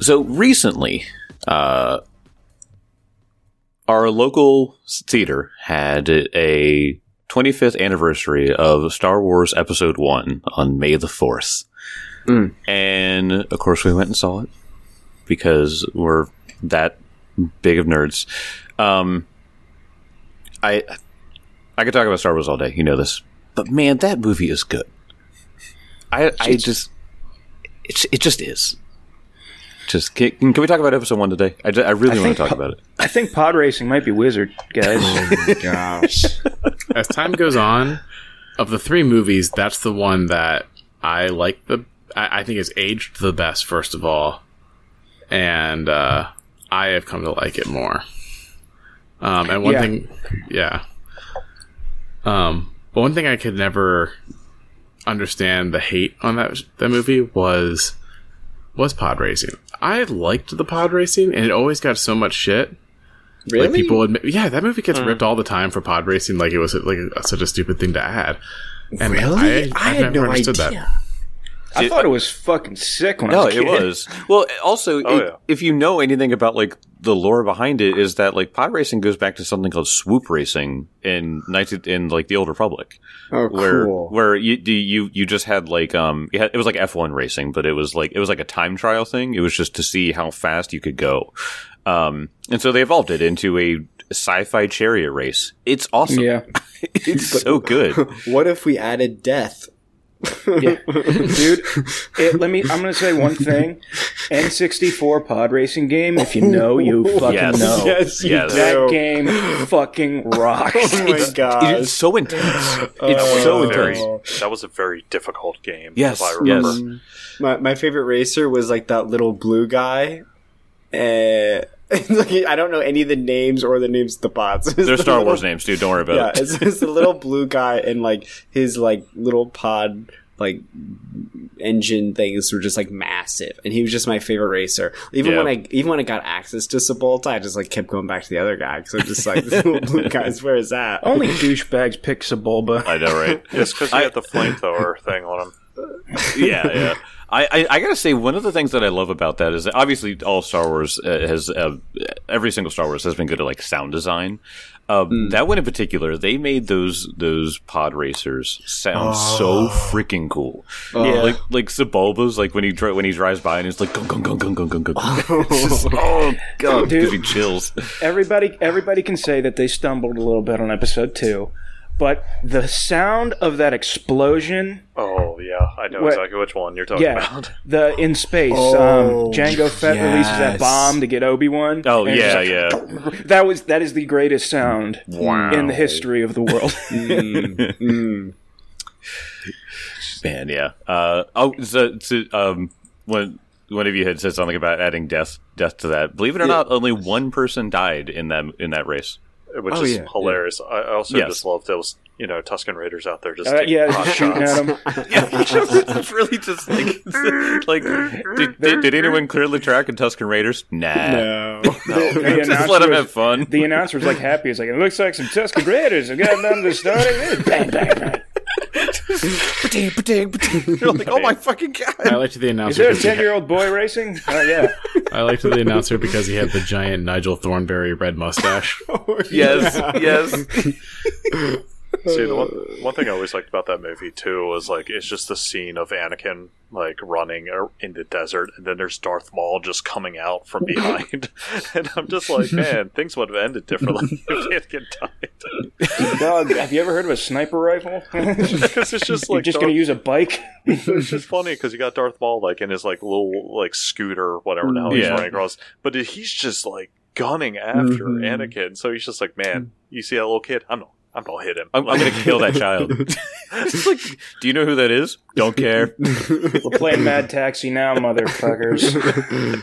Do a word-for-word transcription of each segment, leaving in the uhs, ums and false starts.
so recently, uh, our local theater had a twenty-fifth anniversary of Star Wars Episode one on May the fourth. Mm. And, of course, we went and saw it because we're that big of nerds. Um, I I could talk about Star Wars all day. You know this. But, man, that movie is good. I I just... It, it just is. Just can, can we talk about episode one today? I, just, I really I want to talk po- about it. I think pod racing might be Wizard, guys. Oh my gosh! As time goes on, of the three movies, that's the one that I like. The I, I think is aged the best. First of all, and uh, I have come to like it more. Um, and one yeah. thing, yeah. Um, but one thing I could never understand the hate on that that movie was was pod racing. I liked the pod racing, and it always got so much shit. Really? Like people admit, yeah, that movie gets mm. ripped all the time for pod racing, like it was like a, such a stupid thing to add. And really? I, I had never no understood idea. that. I it, thought it was fucking sick when no, I was a kid. No, it was. Well, also, oh, it, yeah. if you know anything about like the lore behind it, is that like pod racing goes back to something called swoop racing in in like the Old Republic. Oh, where, cool. Where you you you just had like um you had, it was like F one racing, but it was like it was like a time trial thing. It was just to see how fast you could go. Um, and so they evolved it into a sci-fi chariot race. It's awesome. Yeah, it's so good. What if we added death? Yeah. Dude, it, let me I'm gonna say one thing. N sixty-four pod racing game, if you know, you fucking yes. know. Yes, you yes. That do. game fucking rocks. Oh my it's, god. It's so intense. It's Uh, so very, intense. that was a very difficult game, Yes, if I remember. yes. My my favorite racer was like that little blue guy. Uh, like, I don't know any of the names or the names of the bots. They're the Star little, Wars names, dude. Don't worry about Yeah, it. it's, it's the little blue guy and like his like little pod like engine things were just like massive, and he was just my favorite racer. Even Yeah. when I even when I got access to Sebulta, I just like kept going back to the other guy because I'm just like this little blue guy's where is that? Only douchebags pick Sebulba. I know, right? Just because he had the flamethrower thing on him. yeah, yeah. I, I, I gotta say, one of the things that I love about that is that obviously all Star Wars uh, has uh, every single Star Wars has been good at like sound design. Um, mm. That one in particular, they made those those pod racers sound oh. so freaking cool. Oh. Yeah, like like Sebulba's like when he dri- when he drives by and it's like gung gung gung gung gung gung gung. Oh, oh god, Dude, gives me chills. Everybody everybody can say that they stumbled a little bit on episode two. But the sound of that explosion... Oh, yeah. I know what, exactly which one you're talking yeah, about. The in space. Oh, um, Jango Fett yes. releases that bomb to get Obi-Wan. Oh, yeah, like, yeah. That was that is the greatest sound wow. in the history of the world. mm, mm. Man, yeah. Uh, oh, so, so um, when... One of you had said something about adding death, death to that. Believe it or yeah. not, only one person died in that in that race, which oh, is yeah, hilarious. Yeah. I also yes. just love those, you know, Tusken Raiders out there just uh, yeah, hot shooting shots. at them. Yeah, it's really just like, like did, did, did anyone clearly track in Tusken Raiders? Nah, no. The, the just let them was, have fun. The announcer was like happy. It's like it looks like some Tusken Raiders have got them to starting. Bang, bang, bang. Ba-ding, ba-ding, ba-ding. You're like, oh my fucking god! I liked the Is announcer. there a because he ten-year-old boy racing? Oh yeah. had- I liked the announcer because he had the giant Nigel Thornberry red mustache. Yes, yes. See, the one, one thing I always liked about that movie, too, was, like, it's just the scene of Anakin, like, running in the desert, and then there's Darth Maul just coming out from behind. And I'm just like, man, things would have ended differently if Anakin died. Dog, have you ever heard of a sniper rifle? Because it's just like... You're just Darth, going to use a bike? It's just funny, because you got Darth Maul, like, in his, like, little, like, scooter, whatever the hell he's Yeah. running across. But he's just, like, gunning after Mhm. Anakin. So he's just like, man, you see that little kid? I'm not... I'm gonna hit him. I'm, I'm gonna kill that child. It's like, do you know who that is? Don't care. We're playing Mad Taxi now, motherfuckers.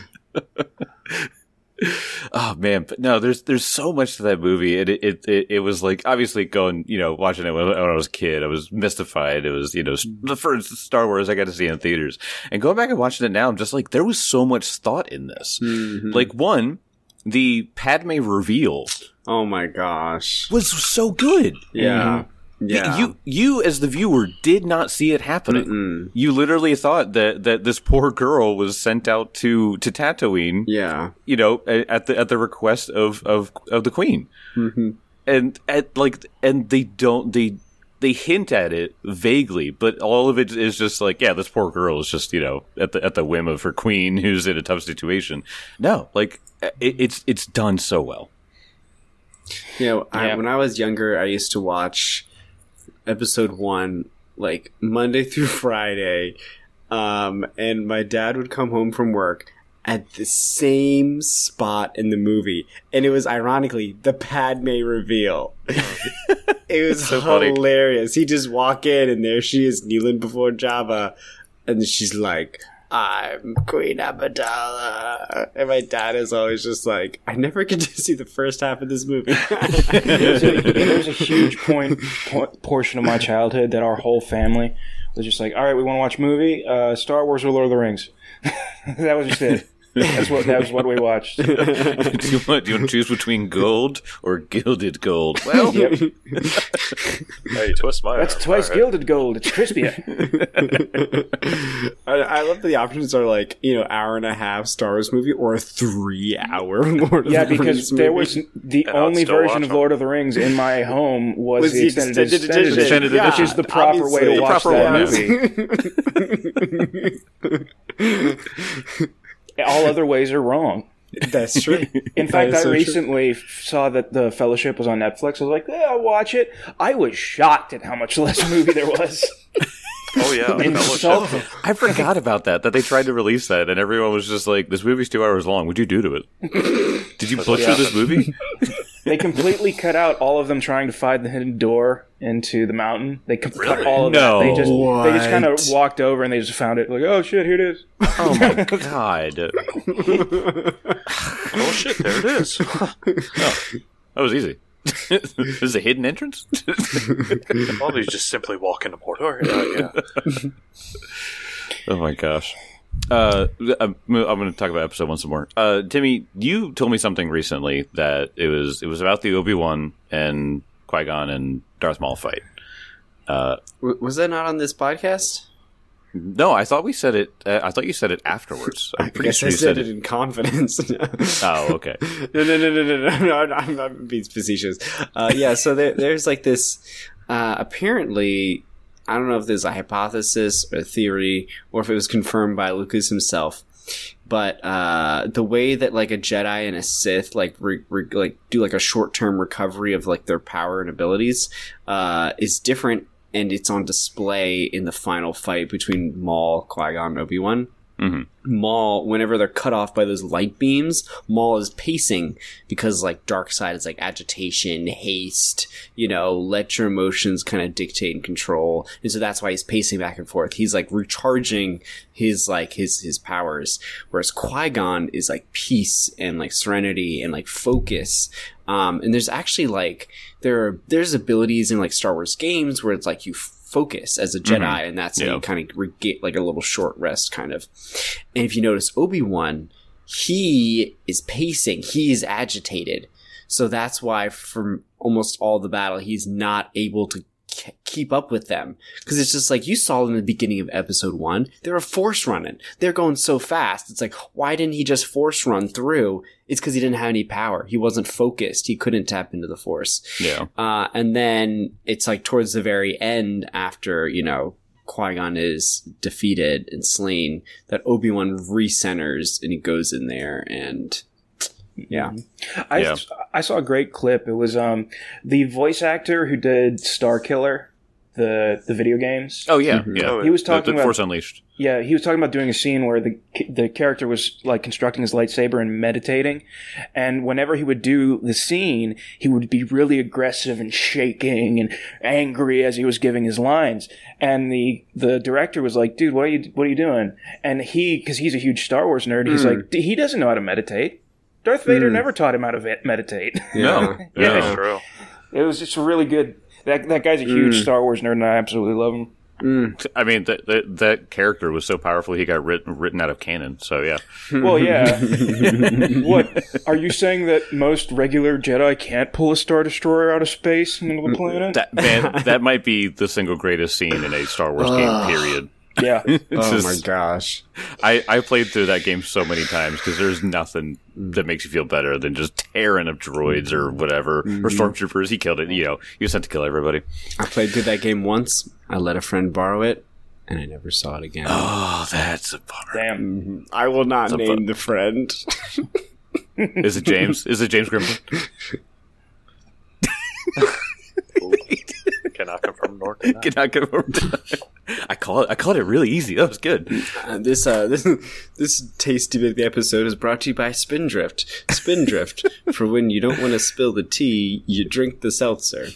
Oh man, but no, there's there's so much to that movie. It it it, it was like obviously going, you know, watching it when, when I was a kid, I was mystified. It was, you know, the first Star Wars I got to see in theaters, and going back and watching it now, I'm just like, there was so much thought in this. Mm-hmm. Like one, the Padme reveal Oh my gosh. was so good. Yeah. Mm-hmm. Yeah. You, you as the viewer did not see it happening. Mm-mm. You literally thought that, that this poor girl was sent out to, to Tatooine. Yeah. You know, at the at the request of of, of the Queen. Mm-hmm. And at like, and they don't they they hint at it vaguely, but all of it is just like, yeah, this poor girl is just, you know, at the at the whim of her queen who's in a tough situation. No, like it, it's it's done so well. You know, I, Yeah. when I was younger, I used to watch episode one like Monday through Friday, um, and my dad would come home from work at the same spot in the movie, and it was ironically the Padme reveal. It was So funny. hilarious. He just walk in, and there she is kneeling before Jabba, and she's like, "I'm Queen Amidala," and my dad is always just like, "I never get to see the first half of this movie." There's a, there's a huge point, po- portion of my childhood that our whole family was just like, all right, we want to watch a movie, uh, Star Wars or Lord of the Rings. That was just it. That's what that was what we watched. do, you want, do you want to choose between gold or gilded gold? Well, Yep. Hey, twist my That's arm. twice All right. gilded gold. It's crispier. I, I love that the options are like, you know, hour and a half Star Wars movie or a three hour Lord of Yeah, the because Rings there movie. was the And I'd only still version watch of them. Lord of the Rings in my home was, Was the the extended, extended extended edition. edition, Yeah, which is the proper way to obviously. watch Proper that movie. All other ways are wrong. That's true. In That fact, is I so true. recently f- saw that The Fellowship was on Netflix. I was like, yeah, I'll watch it. I was shocked at how much less movie there was. Oh yeah, Fellowship. Insulted. I forgot about that, that they tried to release that, and everyone was just like, this movie's two hours long. What'd you do to it? Did you butcher Yeah. this movie? They completely cut out all of them trying to find the hidden door into the mountain. They com- cut Really? all of No. that. They just they just kind of What? walked over and they just found it. Like, oh shit, here it is. Oh my god. Oh shit, there it is. That was easy. This is a hidden entrance? Well, you just simply walk into Mordor. Uh, yeah. Oh my gosh. Uh, I'm, I'm going to talk about episode one some more. Uh, Timmy, you told me something recently that it was it was about the Obi-Wan and Qui-Gon and Darth Maul fight. Uh, W- was that not on this podcast? no, I thought we said it. Uh, I thought you said it afterwards. I'm I pretty guess sure I you said said it it. in confidence. Oh, okay. no, no, no, no, no, no, no, no, I'm, I'm being facetious. Uh, yeah, so there, there's like this, uh, apparently, I don't know if there's a hypothesis or a theory or if it was confirmed by Lucas himself, but, uh, the way that like a Jedi and a Sith like, re, re, like do like a short-term recovery of like their power and abilities, uh, is different, and it's on display in the final fight between Maul, Qui-Gon, and Obi-Wan. hmm Maul, whenever they're cut off by those light beams, Maul is pacing because, like, dark side is like agitation, haste, you know, let your emotions kind of dictate and control. And so that's why he's pacing back and forth. He's like recharging his, like, his, his powers. Whereas Qui-Gon is like peace and like serenity and like focus. Um, and there's actually like, there are, there's abilities in like Star Wars games where it's like you focus as a Jedi, Mhm. and that's how Yeah. you kind of re- get like a little short rest kind of. And if you notice Obi-Wan, he is pacing, he is agitated. So that's why from almost all the battle, he's not able to k- keep up with them. Because it's just like, you saw in the beginning of episode one, they were force running. They're going so fast. It's like, why didn't he just force run through? It's because he didn't have any power. He wasn't focused. He couldn't tap into the force. Yeah. Uh, and then it's like towards the very end, after, you know, Qui-Gon is defeated and slain, that Obi-Wan recenters and he goes in there and yeah. I Yeah. I saw a great clip. It was um the voice actor who did Star Killer, the the video games. Oh, yeah. Mhm. Yeah. Oh, He was The- talking the about Force Unleashed. Yeah, he was talking about doing a scene where the the character was like constructing his lightsaber and meditating, and whenever he would do the scene, he would be really aggressive and shaking and angry as he was giving his lines. And the the director was like, "Dude, what are you what are you doing?" And he, because he's a huge Star Wars nerd, he's Mm. like, "D- "He doesn't know how to meditate. Darth Vader Mm. never taught him how to ve- meditate." No. Yeah. That's true. It was just really good. That that guy's a huge Mm. Star Wars nerd, and I absolutely love him. Mm. I mean, that, that that character was so powerful he got written written out of canon. So yeah. Well, yeah. What are you saying, that most regular Jedi can't pull a Star Destroyer out of space into the planet? That man, that might be the single greatest scene in a Star Wars game. Period. Yeah. Oh just, my gosh. I, I played through that game so many times because there's nothing that makes you feel better than just tearing up droids or whatever, mm-hmm. or stormtroopers. He killed it. You know, he was sent to kill everybody. I played through that game once. I let a friend borrow it, and I never saw it again. Oh, that's a bummer. Damn. Mm-hmm. I will not that's name the friend. Is it James? Is it James Grimble? Cannot confirm nor deny. Cannot confirm. I call it. I called it really easy. That was good. Uh, this uh, this this tasty bit of the episode is brought to you by Spindrift. Spindrift, for when you don't want to spill the tea, you drink the seltzer.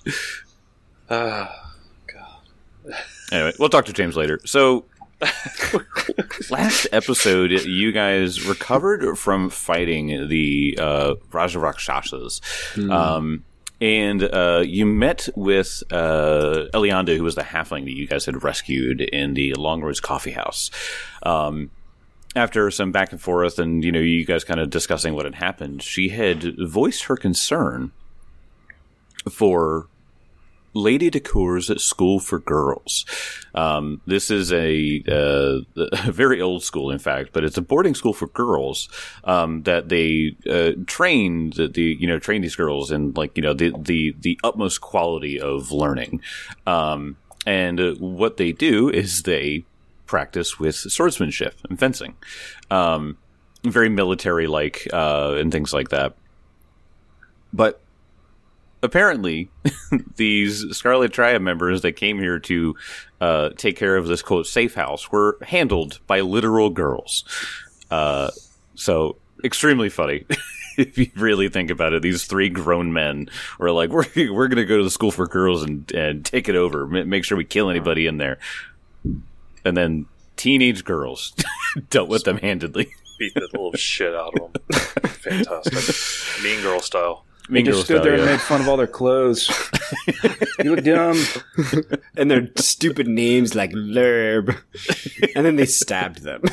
Ah, God. Anyway, we'll talk to James later. So, last episode, you guys recovered from fighting the uh, Raja Rakshasas. Mm. Um. And uh, you met with uh, Elianda, who was the halfling that you guys had rescued in the Longroads Coffee House. Um, after some back and forth and, you know, you guys kind of discussing what had happened, she had voiced her concern for Lady Decour's School for Girls. Um, this is a, uh, a very old school, in fact, but it's a boarding school for girls um, that they uh, train the, the you know train these girls in, like, you know the the the utmost quality of learning. Um, and uh, what they do is they practice with swordsmanship and fencing, um, very military like uh, and things like that. But apparently, these Scarlet Triad members that came here to uh, take care of this, quote, safe house were handled by literal girls. Uh, so, extremely funny. If you really think about it, these three grown men were like, we're we're going to go to the school for girls and, and take it over, make sure we kill anybody in there. And then teenage girls dealt with them handedly. Beat the little shit out of them. Fantastic. Mean Girl style. They just stood style, there yeah. and made fun of all their clothes. You look dumb. And their stupid names like Lerb. And then they stabbed them.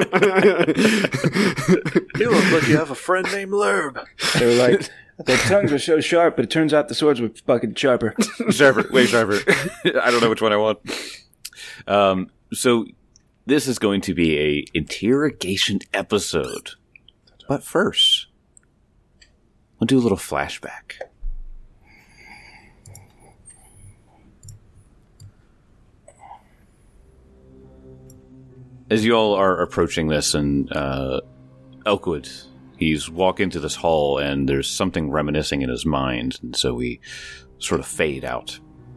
You look like you have a friend named Lerb. They were like, their tongues were so sharp, but it turns out the swords were fucking sharper. Sharper, way sharper. I don't know which one I want. Um, so this is going to be a interrogation episode. But first, we'll do a little flashback. As you all are approaching this, and uh, Elkwood, he's walking into this hall, and there's something reminiscing in his mind, and so we sort of fade out.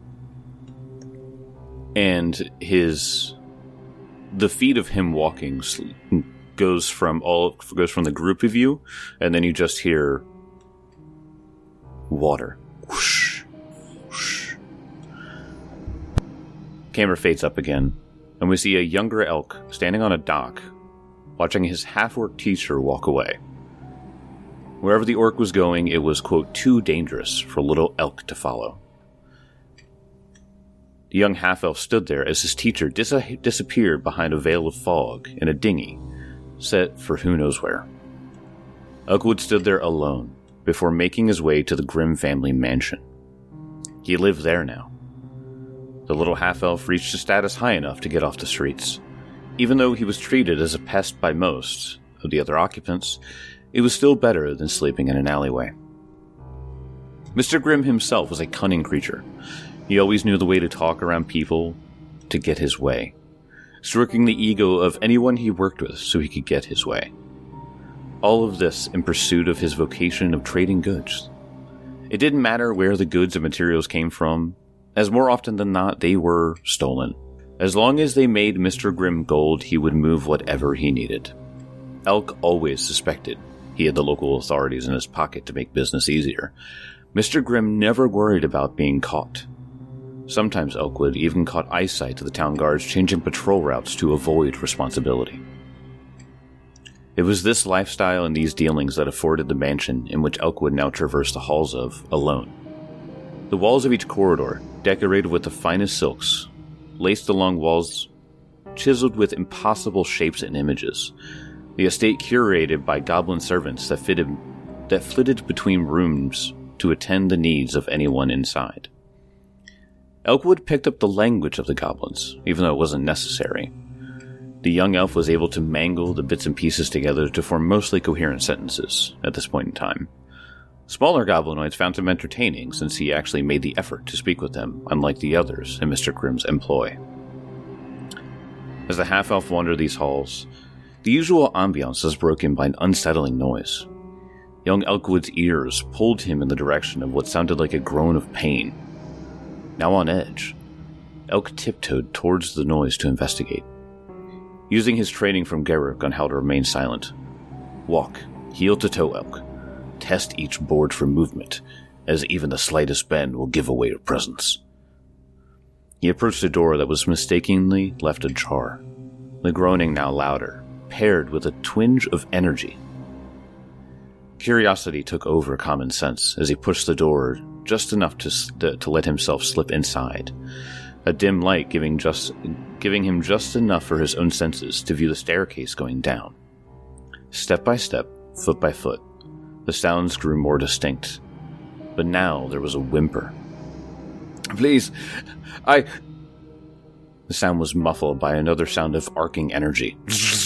And his, the feet of him walking goes from all goes from the group of you, and then you just hear water. Whoosh, whoosh. Camera fades up again, and we see a younger elk standing on a dock, watching his half-orc teacher walk away. Wherever the orc was going, it was, quote, too dangerous for little elk to follow. The young half-elf stood there as his teacher dis- disappeared behind a veil of fog in a dinghy, set for who knows where. Elkwood stood there alone, before making his way to the Grimm family mansion. He lived there now. The little half-elf reached a status high enough to get off the streets. Even though he was treated as a pest by most of the other occupants, it was still better than sleeping in an alleyway. Mister Grimm himself was a cunning creature. He always knew the way to talk around people to get his way, stroking the ego of anyone he worked with so he could get his way. All of this in pursuit of his vocation of trading goods. It didn't matter where the goods and materials came from, as more often than not they were stolen. As long as they made Mister Grimm gold, he would move whatever he needed. Elk always suspected he had the local authorities in his pocket to make business easier. Mister Grimm never worried about being caught. Sometimes Elkwood even caught eyesight of the town guards changing patrol routes to avoid responsibility. It was this lifestyle and these dealings that afforded the mansion in which Elkwood now traversed the halls of, alone. The walls of each corridor, decorated with the finest silks, laced along walls chiseled with impossible shapes and images. The estate curated by goblin servants that fitted, that flitted between rooms to attend the needs of anyone inside. Elkwood picked up the language of the goblins, even though it wasn't necessary. The young elf was able to mangle the bits and pieces together to form mostly coherent sentences at this point in time. Smaller goblinoids found him entertaining since he actually made the effort to speak with them, unlike the others in Mister Grimm's employ. As the half-elf wandered these halls, the usual ambiance was broken by an unsettling noise. Young Elkwood's ears pulled him in the direction of what sounded like a groan of pain. Now on edge, Elk tiptoed towards the noise to investigate. Using his training from Garruk on how to remain silent, walk, heel to toe, Elk. Test each board for movement, as even the slightest bend will give away your presence. He approached a door that was mistakenly left ajar, the groaning now louder, paired with a twinge of energy. Curiosity took over common sense as he pushed the door just enough to, to let himself slip inside, a dim light giving, just, giving him just enough for his own senses to view the staircase going down. Step by step, foot by foot, the sounds grew more distinct, but now there was a whimper. "Please, I..." The sound was muffled by another sound of arcing energy.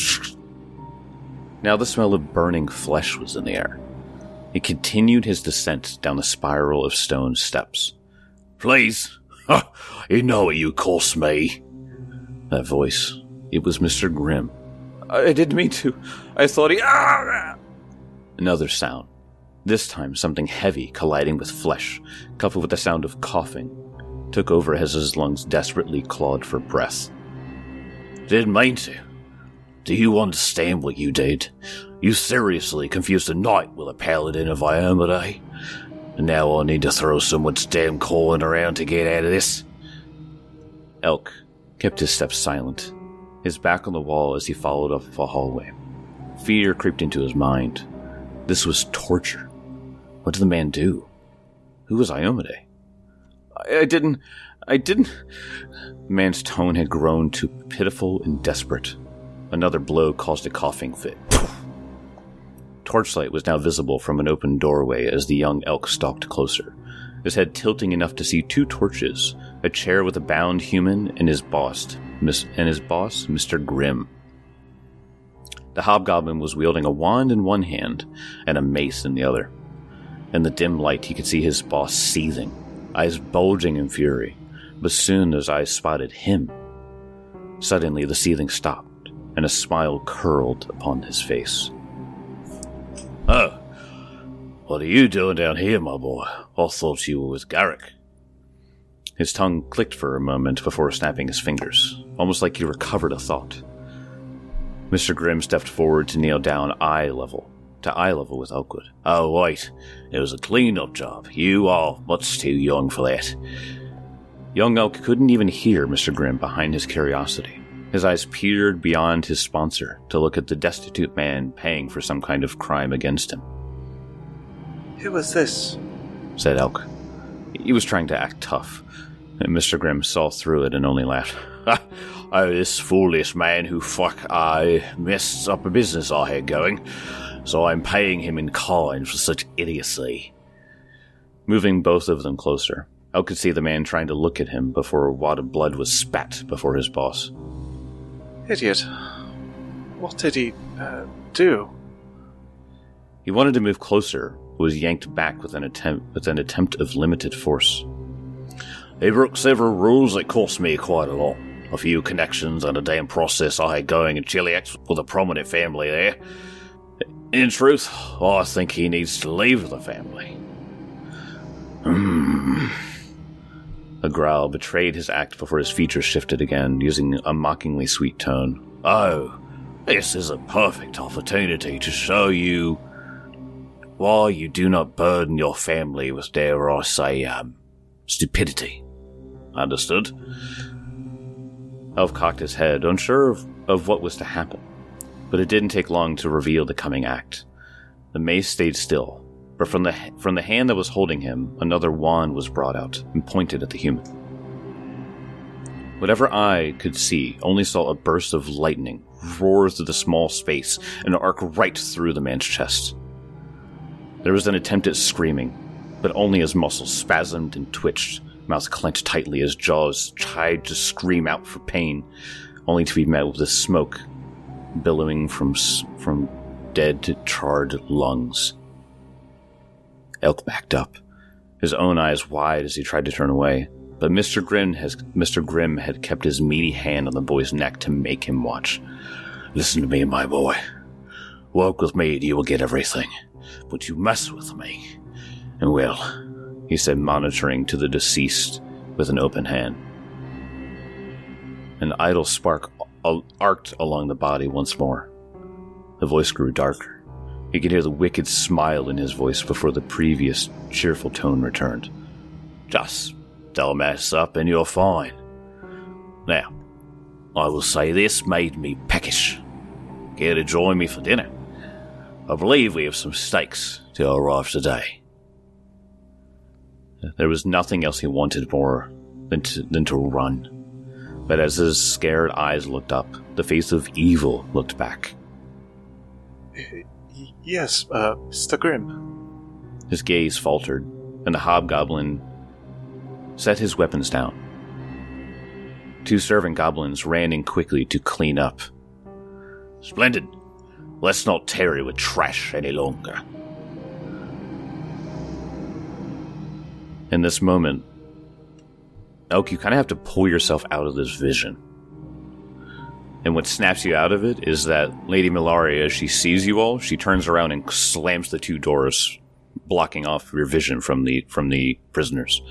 Now the smell of burning flesh was in the air. He continued his descent down the spiral of stone steps. "Please, you know what you cost me." That voice, it was Mister Grimm. "I didn't mean to. I thought he..." Another sound. This time something heavy colliding with flesh, coupled with the sound of coughing, took over as his lungs desperately clawed for breath. "Didn't mean to. Do you understand what you did? You seriously confused a knight with a paladin of Iomedae, and now I need to throw someone's damn coin around to get out of this." Elk kept his steps silent, his back on the wall as he followed up a hallway. Fear creeped into his mind. This was torture. What did the man do? Who was Iomedae? I, I didn't... I didn't... The man's tone had grown to pitiful and desperate. Another blow caused a coughing fit. Torchlight was now visible from an open doorway as the young elk stalked closer, his head tilting enough to see two torches, a chair with a bound human, and his boss, Miss, and his boss, Mister Grimm. The hobgoblin was wielding a wand in one hand and a mace in the other. In the dim light, he could see his boss seething, eyes bulging in fury, but soon those eyes spotted him. Suddenly, the seething stopped, and a smile curled upon his face. "Oh, what are you doing down here, my boy? I thought you were with Garruk." His tongue clicked for a moment before snapping his fingers, almost like he recovered a thought. Mister Grimm stepped forward to kneel down eye level, to eye level with Elkwood. "Oh, wait, it was a clean-up job. You are much too young for that." Young Elk couldn't even hear Mister Grimm behind his curiosity. His eyes peered beyond his sponsor to look at the destitute man paying for some kind of crime against him. "Who was this?" said Elk. He was trying to act tough, and Mister Grimm saw through it and only laughed. "Oh, this foolish man who fuck I messed up a business I had going, so I'm paying him in kind for such idiocy." Moving both of them closer, Elk could see the man trying to look at him before a wad of blood was spat before his boss. "Idiot. What did he, uh, do?" He wanted to move closer, but was yanked back with an attempt with an attempt of limited force. "He broke several rules that cost me quite a lot. A few connections and a damn process I had going in Chiliax with a prominent family there. In truth, I think he needs to leave the family." Hmm. A growl betrayed his act before his features shifted again, using a mockingly sweet tone. "Oh, this is a perfect opportunity to show you why you do not burden your family with, dare I say, um, stupidity. Understood?" Elf cocked his head, unsure of, of what was to happen, but it didn't take long to reveal the coming act. The mace stayed still, but from the from the hand that was holding him, another wand was brought out and pointed at the human. Whatever eye could see only saw a burst of lightning roar through the small space and arc right through the man's chest. There was an attempt at screaming, but only as muscles spasmed and twitched, mouth clenched tightly as jaws tried to scream out for pain, only to be met with the smoke billowing from from dead, charred lungs. Elk backed up, his own eyes wide as he tried to turn away, but Mister Grimm has Mister Grimm had kept his meaty hand on the boy's neck to make him watch. Listen to me, my boy. Walk with me and you will get everything, but you mess with me, and will, he said, monitoring to the deceased with an open hand. An idle spark arced along the body once more. The voice grew darker. He could hear the wicked smile in his voice before the previous cheerful tone returned. Just don't mess up and you're fine. Now, I will say this made me peckish. Care to join me for dinner? I believe we have some steaks to arrive today. There was nothing else he wanted more than to, than to run. But as his scared eyes looked up, the face of evil looked back. Yes, uh, Mister Grimm. His gaze faltered, and the hobgoblin set his weapons down. Two servant goblins ran in quickly to clean up. Splendid. Let's not tarry with trash any longer. In this moment, Elk, you kind of have to pull yourself out of this vision. And what snaps you out of it is that Lady Milari, as she sees you all, she turns around and slams the two doors, blocking off your vision from the from the prisoners.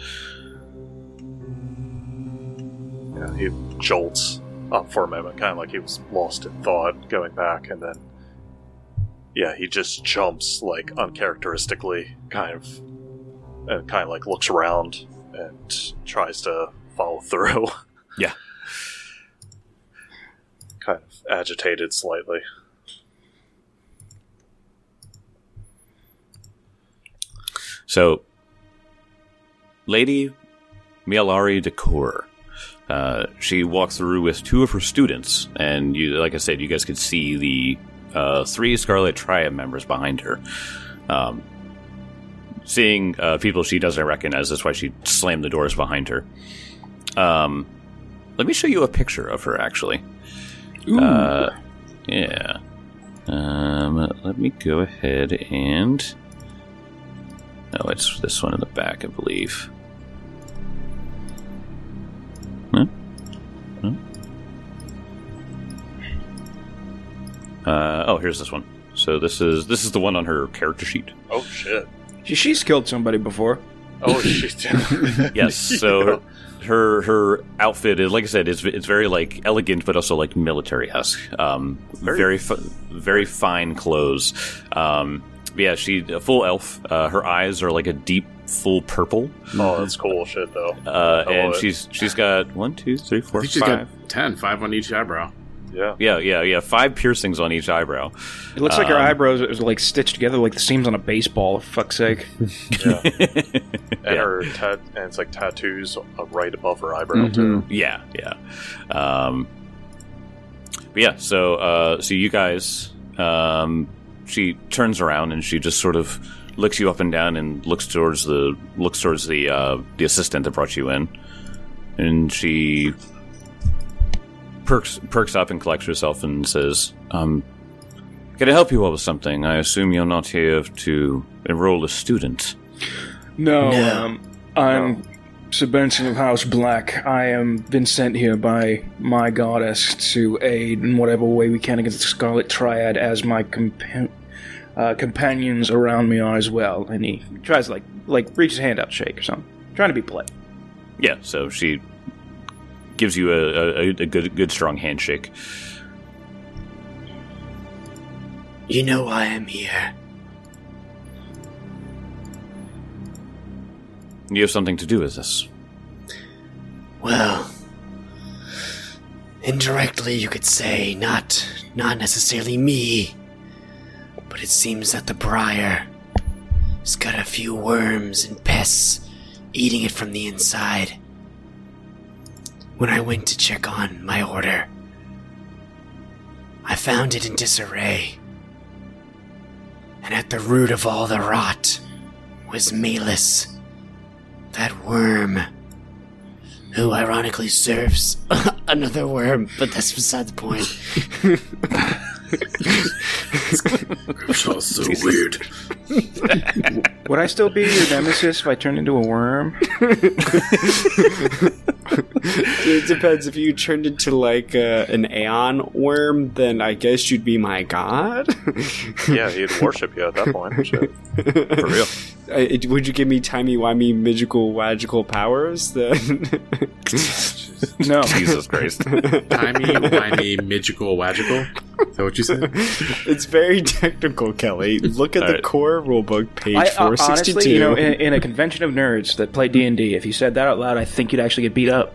Yeah, he jolts up for a moment, kind of like he was lost in thought, going back, and then, yeah, he just jumps, like, uncharacteristically, kind of, and kind of, like, looks around and tries to follow through. Yeah. Kind of agitated slightly. So, Lady Milari Decor, uh, she walked through with two of her students, and you, like I said, you guys could see the uh, three Scarlet Triad members behind her. Um, seeing uh, people she doesn't recognize, that's why she slammed the doors behind her. Um, let me show you a picture of her, actually. Ooh. Uh, yeah. Um, let me go ahead and... Oh, it's this one in the back, I believe. Huh? Huh? Uh, oh, here's this one. So this is this is the one on her character sheet. Oh, shit. She, she's killed somebody before. Oh, shit. Yes, so her, her her outfit is, like I said, it's it's very like elegant, but also like military-esque. Um, very very, fi- very fine clothes. Um, yeah, she a full elf. Uh, her eyes are like a deep, full purple. Oh, that's cool shit, though. Uh, and it. she's she's got one, two, three, four, I think she's five. got ten, five on each eyebrow. Yeah. Yeah, yeah, yeah. Five piercings on each eyebrow. It looks like her Um, eyebrows are like stitched together like the seams on a baseball, for fuck's sake. Yeah. And Yeah. her tat- and it's like tattoos uh, right above her eyebrow, too. Yeah, yeah. Um, but yeah, so uh, so you guys, um, she turns around and she just sort of looks you up and down and looks towards the looks towards the uh, the assistant that brought you in, and she perks perks up and collects herself and says, um, "Can I help you all with something? I assume you're not here to enroll a student." No, No. um, I'm Sir Benson of House Black. I am been sent here by my goddess to aid in whatever way we can against the Scarlet Triad, as my compa- uh, companions around me are as well. And he tries to, like, like reach his hand out, shake or something, trying to be polite. Yeah, so she gives you a, a, a good, good, strong handshake. You know why I'm here. You have something to do with this. Well, indirectly you could say not not necessarily me, but it seems that the Briar has got a few worms and pests eating it from the inside. when I went to check on my order, I found it in disarray. And at the root of all the rot was Malus, that worm, who ironically serves another worm, but that's beside the point. It's all so weird. Would I still be your nemesis if I turned into a worm? It depends. If you turned into like uh, an Aeon worm, then I guess you'd be my god. Yeah, he'd worship you at that point. Shit. For real. Uh, would you give me timey-wimey magical magical powers? Then No. Jesus Christ. Timey-wimey, magical, wagical? Is that what you said? it's very technical, Kelly. Look at All the right. core rulebook, page I, uh, four sixty-two. honestly, you know, in, in a convention of nerds that play D and D, if you said that out loud, I think you'd actually get beat up.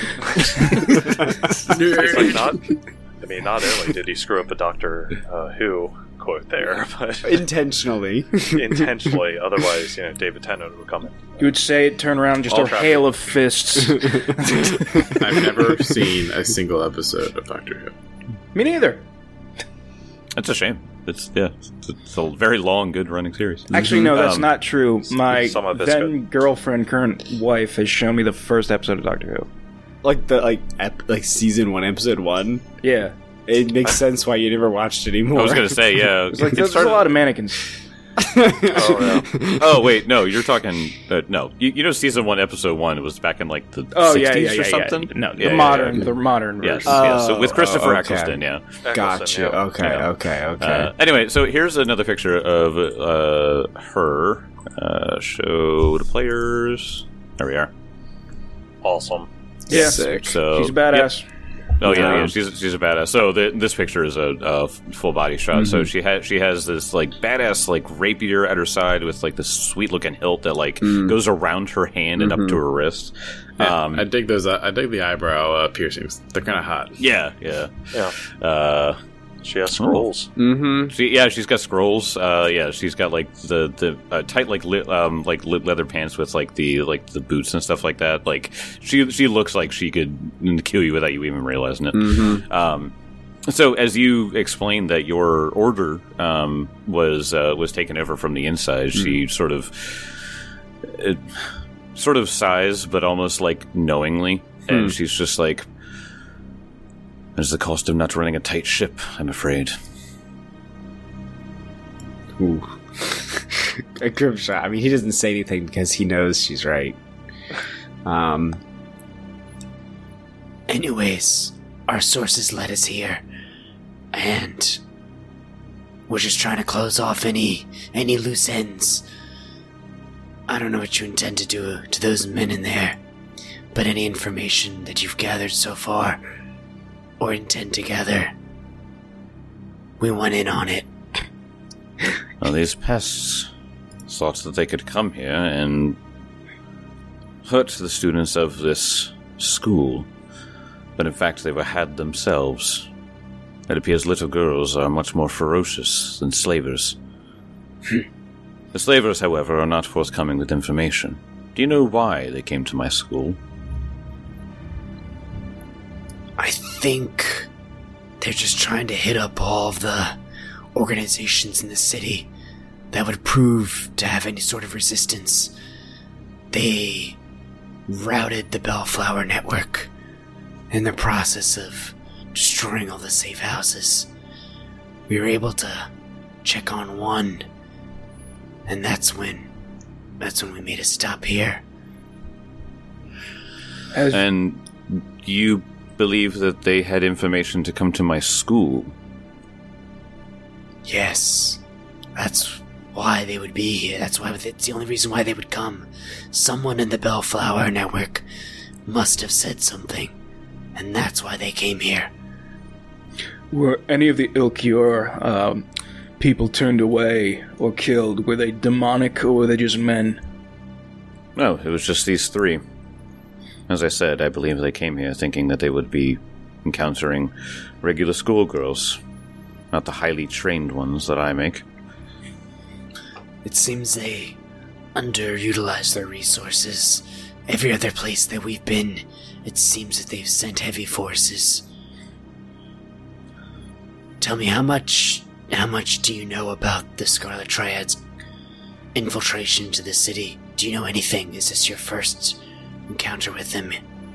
It's like not. I mean, not only did he screw up a Doctor uh, Who quote there, but Intentionally. intentionally. Otherwise, you know, David Tennant would come in. You would say it, turn around, just All a traffic. hail of fists. I've never seen a single episode of Doctor Who. Me neither. That's a shame. It's yeah. It's, it's a very long, good running series. Actually, no, that's Um, not true. My some of it's then girlfriend, current wife, has shown me the first episode of Doctor Who. like the like ep- like season one, episode one. Yeah. It makes sense why you never watched it anymore. I was gonna say yeah. It's like, it there's started- a lot of mannequins. Oh, yeah. Oh wait, no, you're talking. Uh, no, you, you know, season one, episode one was back in like the Oh, yeah, sixties yeah, yeah, or yeah. something. No, Yeah, the yeah, modern, yeah. the modern Yes, version. yeah. So with Oh, Christopher okay. Eccleston, yeah. Gotcha. Eccleston, yeah. Okay, Yeah. okay, okay. Uh, anyway, so here's another picture of uh, her. Uh, show the players. There we are. Awesome. Yeah. Sick. So She's a badass. Yep. Oh yeah, Yeah. yeah, she's she's a badass. So the, this picture is a, a full body shot. Mm-hmm. So she has she has this like badass like rapier at her side with like this sweet looking hilt that like Mm. goes around her hand and up to her wrist. Yeah, Um, I dig those. Uh, I dig the eyebrow uh, piercings. They're kind of hot. yeah, yeah. Yeah. Uh, She has scrolls. Mm-hmm. she, yeah, she's got scrolls. Uh, yeah, she's got like the the uh, tight like li- um like li- leather pants with like the like the boots and stuff like that. Like she she looks like she could kill you without you even realizing it. Mm-hmm. Um, so as you explained that your order um, was uh, was taken over from the inside, she sort of it, sort of sighs, but almost like knowingly, and she's just like, "There's the cost of not running a tight ship, I'm afraid." Ooh. A grim shot. I mean, he doesn't say anything because he knows she's right. Um. Anyways, our sources led us here, and we're just trying to close off any any loose ends. I don't know what you intend to do to those men in there, but any information that you've gathered so far, or intend to gather, we want in on it. Well, these pests thought that they could come here and hurt the students of this school, but in fact they were had themselves. It appears little girls are much more ferocious than slavers. The slavers, however, are not forthcoming with information. Do you know why they came to my school? I think they're just trying to hit up all of the organizations in the city that would prove to have any sort of resistance. They routed the Bellflower Network in the process of destroying all the safe houses. We were able to check on one, and that's when that's when we made a stop here. As, And you believe that they had information to come to my school? Yes, that's why they would be here. That's why it's the only reason why they would come. Someone in the Bellflower Network must have said something, and that's why they came here. were any of the Ilkior um, people turned away or killed? Were they demonic or were they just men? No, it was just these three. As I said, I believe they came here thinking that they would be encountering regular schoolgirls, not the highly trained ones that I make. It seems they underutilize their resources. Every other place that we've been It seems that they've sent heavy forces. Tell me, how much how much do you know about the Scarlet Triad's infiltration to the city? Do you know anything? Is this your first encounter with them?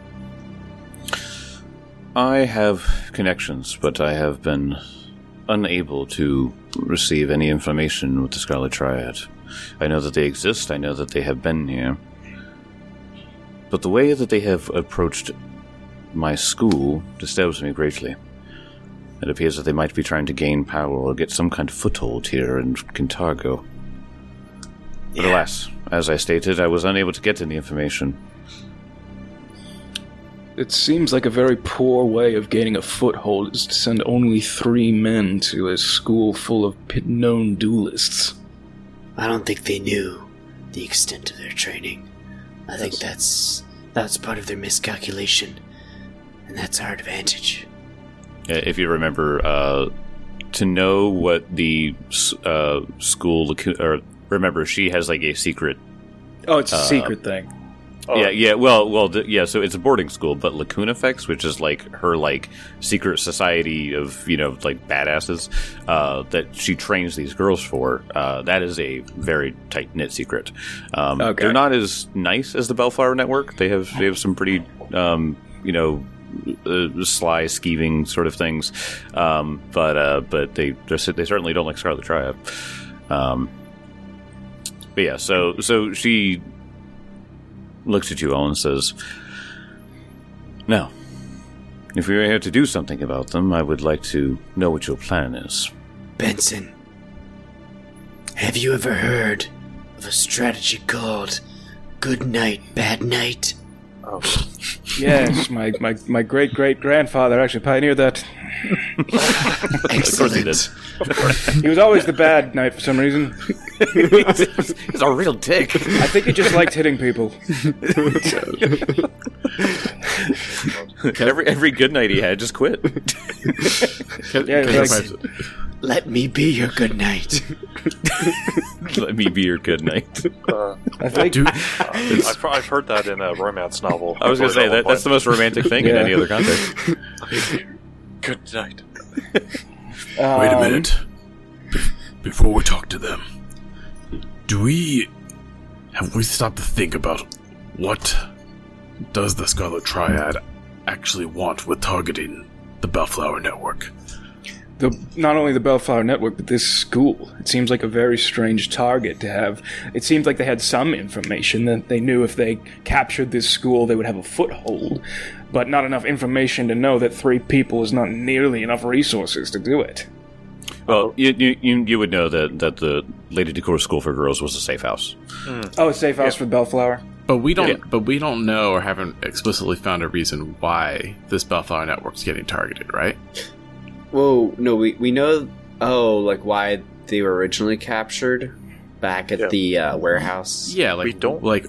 I have connections, but I have been unable to receive any information with the Scarlet Triad. I know that they exist, I know that they have been here. But the way that they have approached my school disturbs me greatly. It appears that they might be trying to gain power or get some kind of foothold here in Kintargo. But Yeah. alas, as I stated, I was unable to get any information. It seems like a very poor way of gaining a foothold is to send only three men to a school full of pit- known duelists. I don't think they knew the extent of their training. I think that's that's part of their miscalculation, and that's our advantage. Uh, If you remember, uh, to know what the uh, school, or remember, she has like a secret. Oh, it's a Uh, secret thing. Oh, Yeah, yeah. Well, well, th- yeah. So it's a boarding school, but Lacuna Effects, which is like her like secret society of you know like badasses uh, that she trains these girls for. Uh, that is a very tight knit secret. Um, Okay. They're not as nice as the Bellflower Network. They have they have some pretty um, you know. Uh, sly, skeeving sort of things, um, but uh, but they they're- they certainly don't like Scarlet Triad. Um, but yeah, so so she looks at you all and says, "Now, if we are here to do something about them, I would like to know what your plan is." Benson, have you ever heard of a strategy called Good Night, Bad Night? Oh, Yes, my, my, my great great grandfather actually pioneered that. Of course he did. He was always the bad knight for some reason. He's a real dick. I think he just liked hitting people. every every good night he had just quit. Yeah, Kendra like- pipes- Let me be your good night. Let me be your good night. uh, I think. Dude, I've, I've heard that in a romance novel. I was going to say that that's the most romantic thing in Yeah. any other context. Good night. um, wait a minute. Be- before we talk to them, do we have we stopped to think about what does the Scarlet Triad actually want with targeting the Bellflower Network? The, not only the Bellflower Network, but this school. It seems like a very strange target to have. It seems like they had some information that they knew if they captured this school, they would have a foothold, but not enough information to know that three people is not nearly enough resources to do it. Well, you, you you you would know that, that the Lady Decor School for Girls was a safe house. Oh, a safe house for Bellflower? But we don't. Yeah. But we don't know or haven't explicitly found a reason why this Bellflower Network's getting targeted, right? Whoa, no, we we know. Oh, like why they were originally captured back at Yeah. the uh, warehouse. Yeah, like We don't- like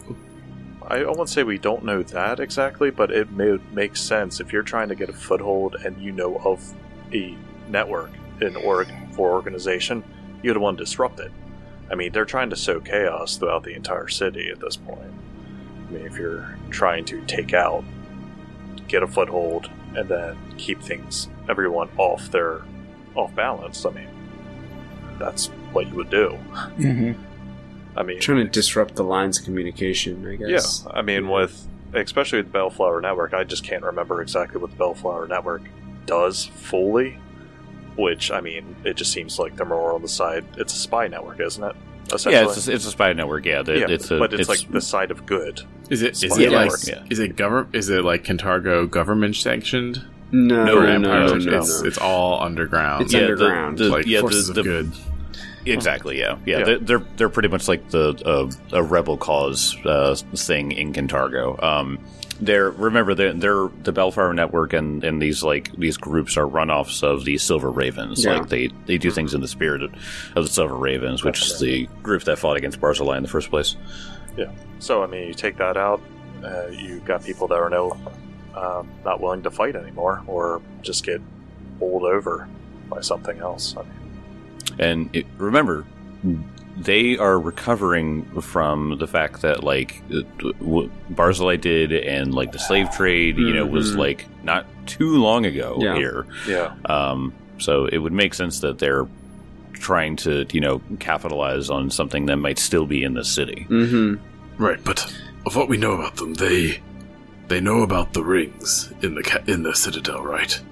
I won't say we don't know that exactly, but it may make sense if you're trying to get a foothold and you know of a network in org for organization, you'd want to disrupt it. I mean, they're trying to sow chaos throughout the entire city at this point. I mean, if you're trying to take out, get a foothold, and then keep things, everyone off their, off balance, I mean, that's what you would do. Mm-hmm. I mean, Trying to disrupt the lines of communication, I guess. yeah, I mean, with especially with the Bellflower Network, I just can't remember exactly what the Bellflower Network does fully. Which, I mean, it just seems like they're more on the side. It's a spy network, isn't it? Essentially. Yeah, it's a, it's a spy network. Yeah, the, yeah, it's a, but it's, like the side of good. is it is Spy it like network, yeah. is it government is it like Kintargo government sanctioned? No, No, Or no, no, Empire no, sanctioned? no, It's no. it's all underground. It's yeah, underground. The, the, like yeah, forces the, of the, good. Exactly. Yeah, yeah. Yeah. They're, they're they're pretty much like the uh, a rebel cause uh, thing in Kintargo. Um, they're remember they're, they're the Bellflower Network and, and these like these groups are runoffs of the Silver Ravens. Yeah. Like they, they do things in the spirit of, of the Silver Ravens, which is the group that fought against Barzillai in the first place. Yeah. So, I mean, you take that out, uh, you got people that are no, um, not willing to fight anymore, or just get bowled over by something else. I mean, And it, remember, they are recovering from the fact that like what Barzillai did and like the slave trade, you know, was like not too long ago Yeah. here. Yeah. Um, so it would make sense that they're trying to, you know, capitalize on something that might still be in the city. Mm-hmm. Right, but of what we know about them, they they know about the rings in the ca- in the citadel, right?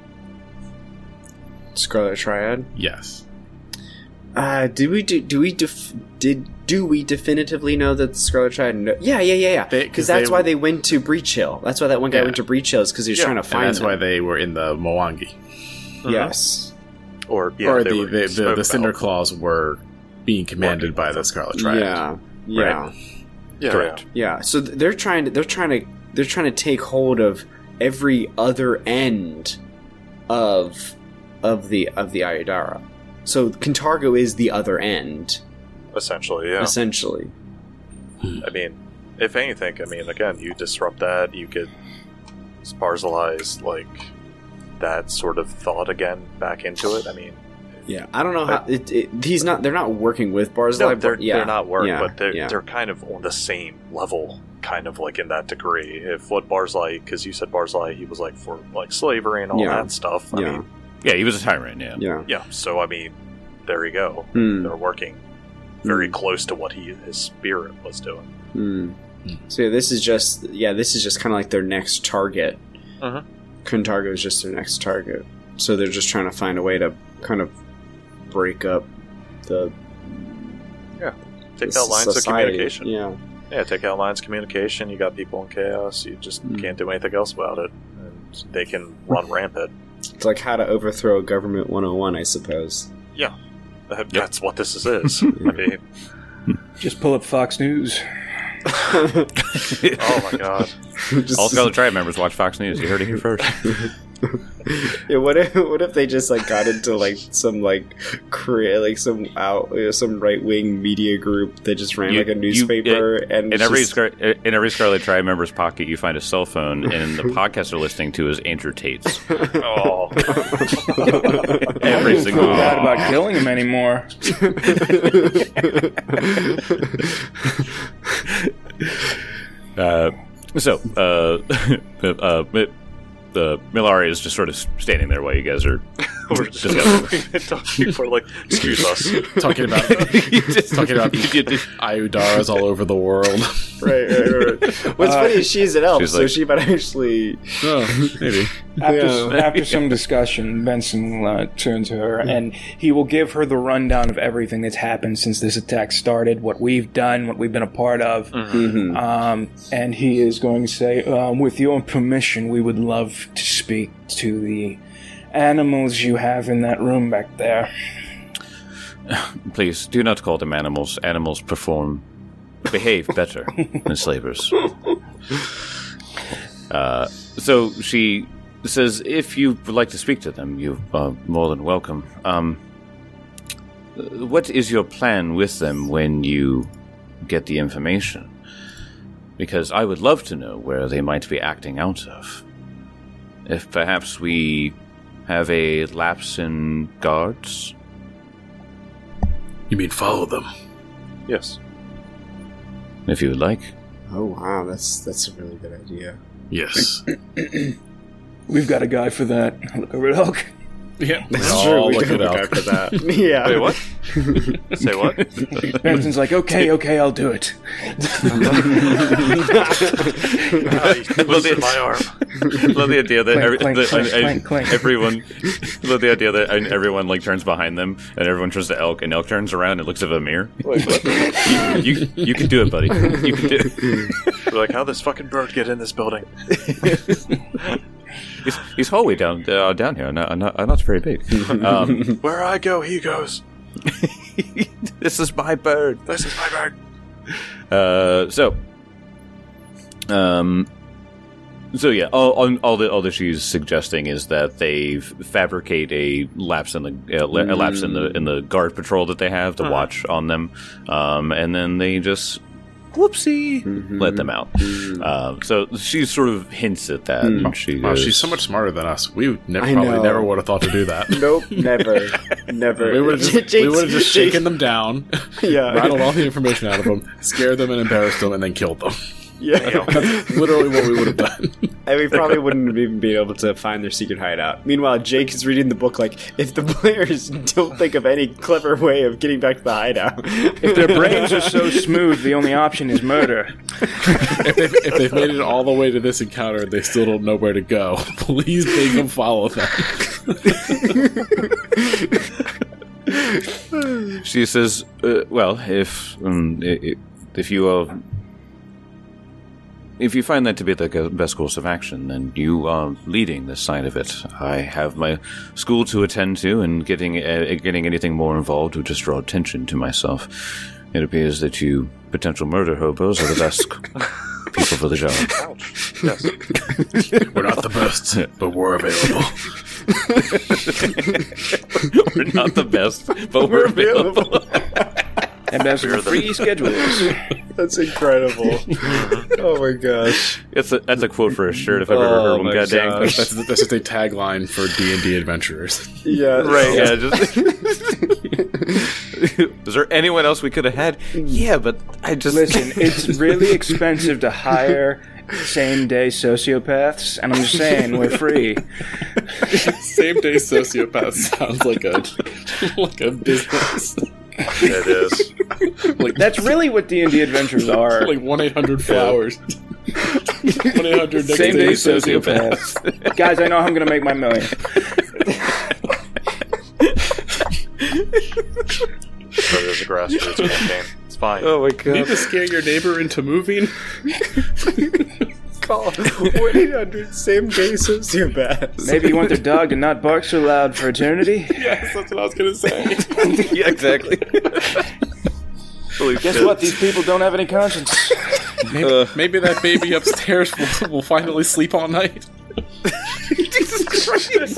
Scarlet Triad. Yes. Uh, did we do? Do we def- did do we definitively know that the Scarlet Triad? Know- yeah, yeah, yeah, yeah. They- 'cause Because that's they- why they went to Breach Hill. That's why that one guy Yeah. went to Breach Hill, is because he was Yeah, trying to And find that's them. why they were in the Mwangi. Yes. Or yeah, or they the were the, the, spoke the Cinder about. Claws were being commanded Working by with the them. Scarlet Triad. Yeah. Yeah. Right. Yeah, Correct. Yeah. So th- they're trying to. They're trying to. They're trying to take hold of every other end of of the of the Ayudara. So Kintargo is the other end, yeah. Essentially, yeah. essentially. I mean, if anything, I mean, again, you disrupt that, you could sparzalize like that sort of thought again back into it. I mean, Yeah, I don't know how it, it, he's not. They're not working with Barzillai. no, but they're yeah, they're not work, yeah, but they're yeah. they're kind of on the same level, kind of like in that degree. If what Barzillai, because you said Barzillai, he was like for like slavery and all Yeah. that stuff. I Yeah. mean, Yeah, he was a tyrant. Yeah. yeah. yeah. So I mean, there you go. Hmm. They're working very Hmm. close to what he his spirit was doing. Hmm. So yeah, this is just yeah, this is just kind of like their next target. Uh-huh. Kintargo is just their next target. So they're just trying to find a way to kind of break up the Take the out lines society. of communication. Yeah. Yeah, take out lines of communication. You got people in chaos. You just Mm. can't do anything else about it. And they can run rampant. It's like how to overthrow a government one oh one, I suppose. That, That's what this is. is. I mean, Just pull up Fox News. oh my god. Just- All Scarlet Triad members watch Fox News. You heard it here first. yeah, what if what if they just like got into like some like cra- like some out you know, some right wing media group that just ran You- like a you- newspaper and In it's every just- Scar- in every Scarlet Triad member's pocket, you find a cell phone, and the podcast they're listening to is Andrew Tate's. Oh. Every I single don't feel bad one. about killing him anymore. Uh, so, uh, uh, the Milari is just sort of standing there while you guys are We're just discussing. talking for like, excuse us. Talking about talking about Ayudaras all over the world. right, right, right. What's Uh, funny is she's an elf, she's so like- she might actually. Oh, maybe. After, Yeah. after some discussion, Benson will uh, turn to her and he will give her the rundown of everything that's happened since this attack started, what we've done, what we've been a part of. Mhm. Um, and he is going to say, um, with your permission, we would love to speak to the animals you have in that room back there. Please do not call them animals. Animals perform, behave better than slavers. Uh, so she says, if you would like to speak to them, you are more than welcome. Um, what is your plan with them when you get the information? Because I would love to know where they might be acting out of. If perhaps we have a lapse in guards? You mean follow them? Yes. If you would like. Oh wow, that's that's a really good idea. Yes. We've got a guy for that. Look over at Hulk. Yeah, That's I'll true. We look do it have a up. guy for that. yeah. Wait, what? Say what? Benson's like, okay, okay, I'll do it. Ah, you twisted my arm. Love the idea that, Clink, every, clink, that clink, and- clink, clink. everyone. Love the idea that and everyone like turns behind them, and everyone turns to Elk, and Elk turns around and looks at Amir. Wait, what? you, you, you can do it, buddy. You can do it. We're like, how'd this fucking bird get in this building? He's, he's wholly down uh, down here. Not, not, not very big. Um, Where I go, he goes. this is my bird. This is my bird. Uh, so, um, so yeah, all, all, all that all that she's suggesting is that they fabricate a lapse in the uh, la- a lapse in the in the guard patrol that they have to Uh-huh. watch on them, um, and then they just whoopsie, Mm-hmm. let them out. Mm-hmm. Uh, so she sort of hints at that. Mm. And she Wow, goes, she's so much smarter than us. We ne- I probably know. never would have thought to do that. Nope, never, never. We would have just, we would've just shaken them down, Yeah. rattled all the information out of them, scared them and embarrassed them, and then killed them. Yeah, That's literally what we would have done. and we probably wouldn't have even been able to find their secret hideout. Meanwhile, Jake is reading the book like, if the players don't think of any clever way of getting back to the hideout, If their brains are so smooth, the only option is murder. if, they've, if they've made it all the way to this encounter and they still don't know where to go, please make them follow them. she says, uh, well, if um, i- if you are. If you find that to be the go- best course of action, then you are leading this side of it. I have my school to attend to, and getting uh, getting anything more involved would just draw attention to myself. It appears that you potential murder hobos are the best people for the job. Ouch. Yes. We're not the best, but we're available. We're not the best, but we're available. And have some free schedules. that's incredible. Oh my gosh. It's a, that's a quote for a shirt if I've ever heard Oh one. my God dang. gosh. That's, that's just a tagline for D and D adventurers. Yeah, Right, yeah. Just is there anyone else we could have had? Yeah, but I just Listen, it's really expensive to hire same-day sociopaths, and I'm just saying, we're free. Same day sociopath sounds like a like a business. It is. Like That's really what D and D adventures are. like one eight hundred flowers. one eight hundred next Same-day day sociopaths. Guys, I know how I'm going to make my million. So there's a grassroots campaign. It's fine. Oh my Need god. to scare your neighbor into moving? Call one eight hundred same day sociopaths. Maybe you want their dog to not bark so loud for eternity? Yes, that's what I was gonna say. Yeah, exactly. Holy Guess shit. what? These people don't have any conscience. Maybe, maybe that baby upstairs will, will finally sleep all night. Jesus Christ.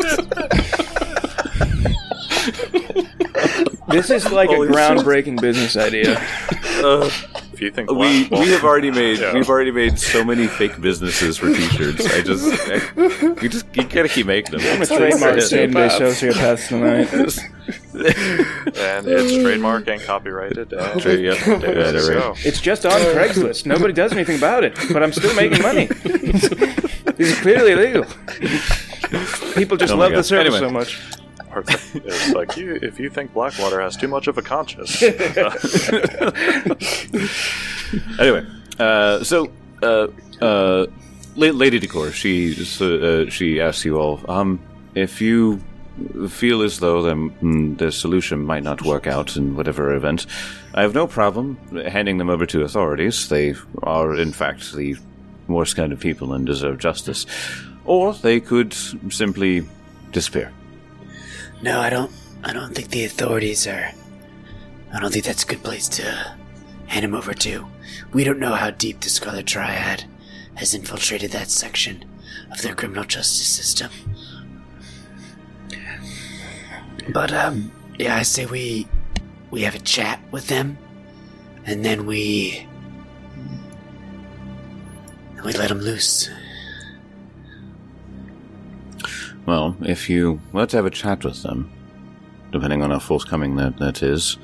This is like Holy a groundbreaking business idea. Uh, If you think we Black- we have already made Yeah. we've already made so many fake businesses for T-shirts. I just I, we just you gotta keep making them. I'm going to trademark same-day sociopaths tonight. and it's trademark and copyrighted. And Trade, yep. Yeah, there they're you right. go. It's just on Craigslist. Nobody does anything about it, but I'm still making money. This is clearly illegal. People just Oh my love God. the service Anyway. so much. It's like you, if you think Blackwater has too much of a conscience. Anyway, uh, so uh, uh, La- Lady Decor, she uh, she asks you all, um, if you feel as though the, mm, the solution might not work out in whatever event, I have no problem handing them over to authorities. They are, in fact, the worst kind of people and deserve justice. Or they could simply disappear. No, I don't. I don't think the authorities are. I don't think that's a good place to hand him over to. We don't know how deep the Scarlet Triad has infiltrated that section of their criminal justice system. But um, yeah, I say we we have a chat with them, and then we and we let them loose. Well, if you let's have a chat with them, depending on how forthcoming that, that is.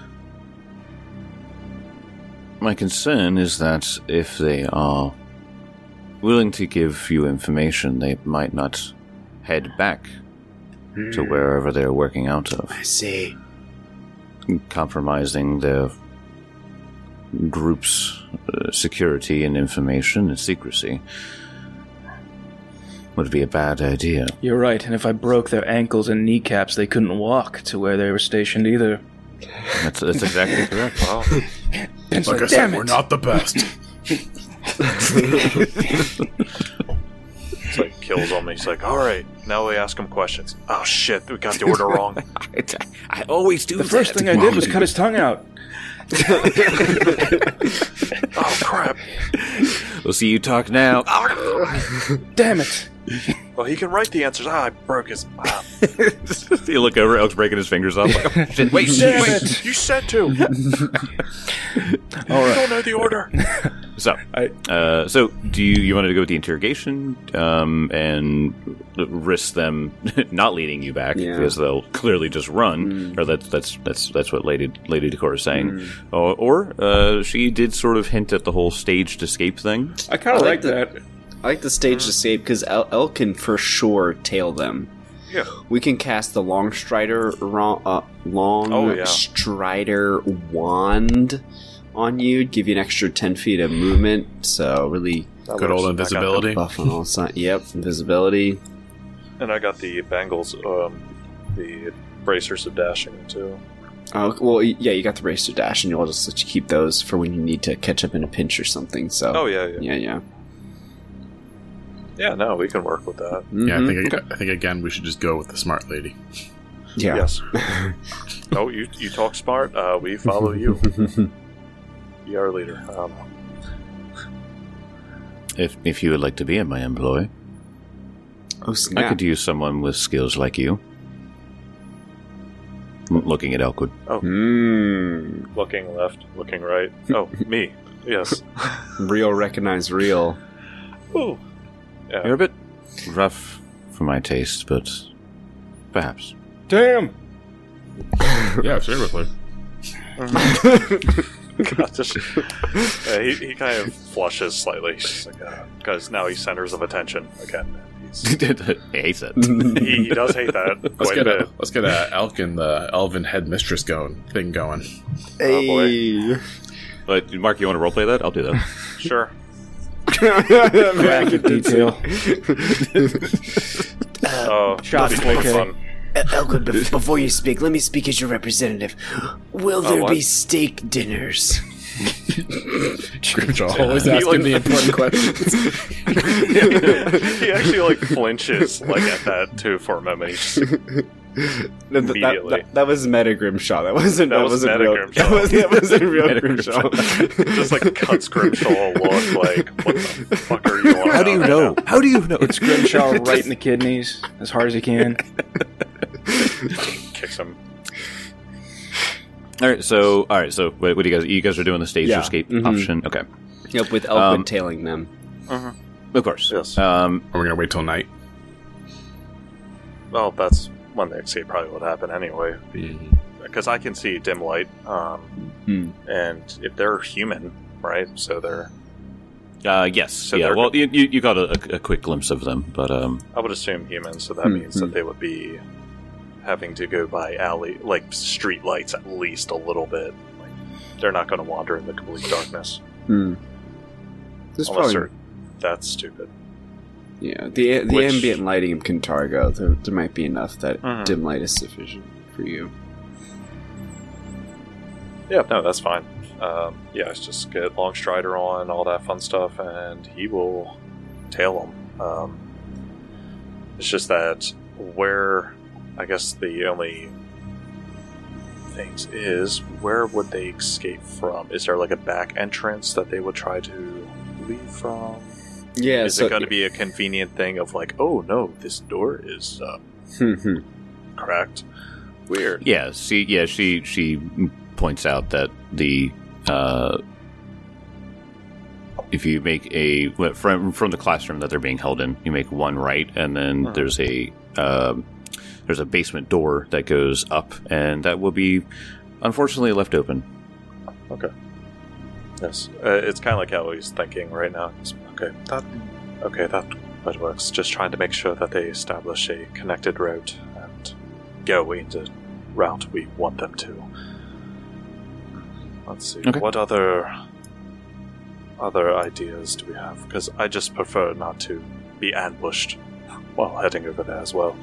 My concern is that if they are willing to give you information, they might not head back to wherever they're working out of, I see. compromising their group's uh, security and information and secrecy. Would be a bad idea. You're right, and if I broke their ankles and kneecaps, they couldn't walk to where they were stationed either. That's, that's exactly correct. Wow. It's Like I damn said, it. we're not the best. It's like kills on me. He's like, all right, now we ask him questions. Oh shit, we got the order wrong. I, I always do The first thing I did was cut his tongue out. Oh crap. We'll see you talk now. Damn it. Well, he can write the answers. Ah, I broke his. Ah. You look over, Elk's breaking his fingers off. Like, oh, shit, wait, Damn wait. it! You said to. All You right. don't know the order. So, uh, so do you you wanted to go with the interrogation um, and risk them not leading you back Yeah. because they'll clearly just run, Mm. or that's that's that's that's what Lady Lady Decor is saying, Mm. or, or uh, she did sort of hint at the whole staged escape thing. I kind of I like, like that. I like the staged escape because El-, El can for sure tail them. Yeah. We can cast the long strider, ro- uh, long Oh, yeah. strider wand on you, give you an extra ten feet of movement. So really That Good works. old I got invisibility. buff on all sides. Yep, invisibility. the- And I got the bangles, um, the bracers of dashing too. Oh well, yeah, you got the race to dash, and you'll just let you keep those for when you need to catch up in a pinch or something. So Oh yeah, yeah, yeah, yeah. yeah. No, we can work with that. Yeah, I Mhm. think I think again we should just go with the smart lady. Yeah. Yes. No, you you talk smart. Uh, we follow you. You are a leader. I don't know. If if you would like to be in my employ, Oh I snap! could use someone with skills like you. M- Looking at Elkwood. Hmm. Looking left, looking right. Oh, me. Yes. Real recognize real. Ooh. Yeah. You're a bit rough for my taste, but perhaps. Damn. Yeah, seriously. God, just, uh, he, he kind of flushes slightly. He's like, because now he's centers of attention again. He's, He hates it. he, he does hate that Let's quite a get bit. a let's get a Elk and the Elven headmistress going thing going. Oh, boy. But Mark, you want to roleplay that? I'll do that. Sure. Graphic detail. Oh, Shot that'd be four K. fun. El- Elkwood, be- before you speak, let me speak as your representative. Will there what? be steak dinners? Grimjaw always He, asking like- the important questions. He actually like flinches like at that too for a moment. He just, No, th- that, Immediately. that, that was meta Grimshaw. That wasn't. That That, was wasn't meta real. Grimshaw. That, was, that wasn't real Meta Grimshaw. just like cuts Grimshaw a look like, what the fuck are you on? How do you right know? now? How do you know? It's Grimshaw right in the kidneys as hard as he can. Kicks him. All right, so all right, so what, what do you guys? You guys are doing the stage Yeah. escape Mhm. option, okay? Yep, with Elkwood Um, tailing them. Of course. Yes. Um, Are we gonna wait till night? Well, that's when the escape probably would happen anyway. Because I can see dim light, um, Hmm. and if they're human, right? So they're. uh, yes. So yeah. they're- Well, you, you you got a, a quick glimpse of them, but um, I would assume human, so that Hmm, means hmm. that they would be having to go by alley, like street lights, at least a little bit. Like, they're not going to wander in the complete darkness. Hmm. This Unless probably, they're that's stupid. yeah. The the Which- ambient lighting of Kintargo, there, there might be enough that Mhm. dim light is sufficient for you. Yeah, no, that's fine. Um, yeah, let's just get Longstrider on, all that fun stuff, and he will tail them. Um, it's just that where, I guess the only things is, where would they escape from? Is there like a back entrance that they would try to leave from? Yeah. is it going to be a convenient thing of like, oh no, this door is uh, be? cracked? Weird. yeah. See, yeah. She she points out that the uh, if you make a from from the classroom that they're being held in, you make one right, and then Mhm. there's a um, there's a basement door that goes up, and that will be unfortunately left open. Okay. Yes, uh, it's kind of like how he's thinking right now. It's, okay, that okay that that works. Just trying to make sure that they establish a connected route and go in the route we want them to. Let's see. Okay. What other other ideas do we have? Because I just prefer not to be ambushed while heading over there as well.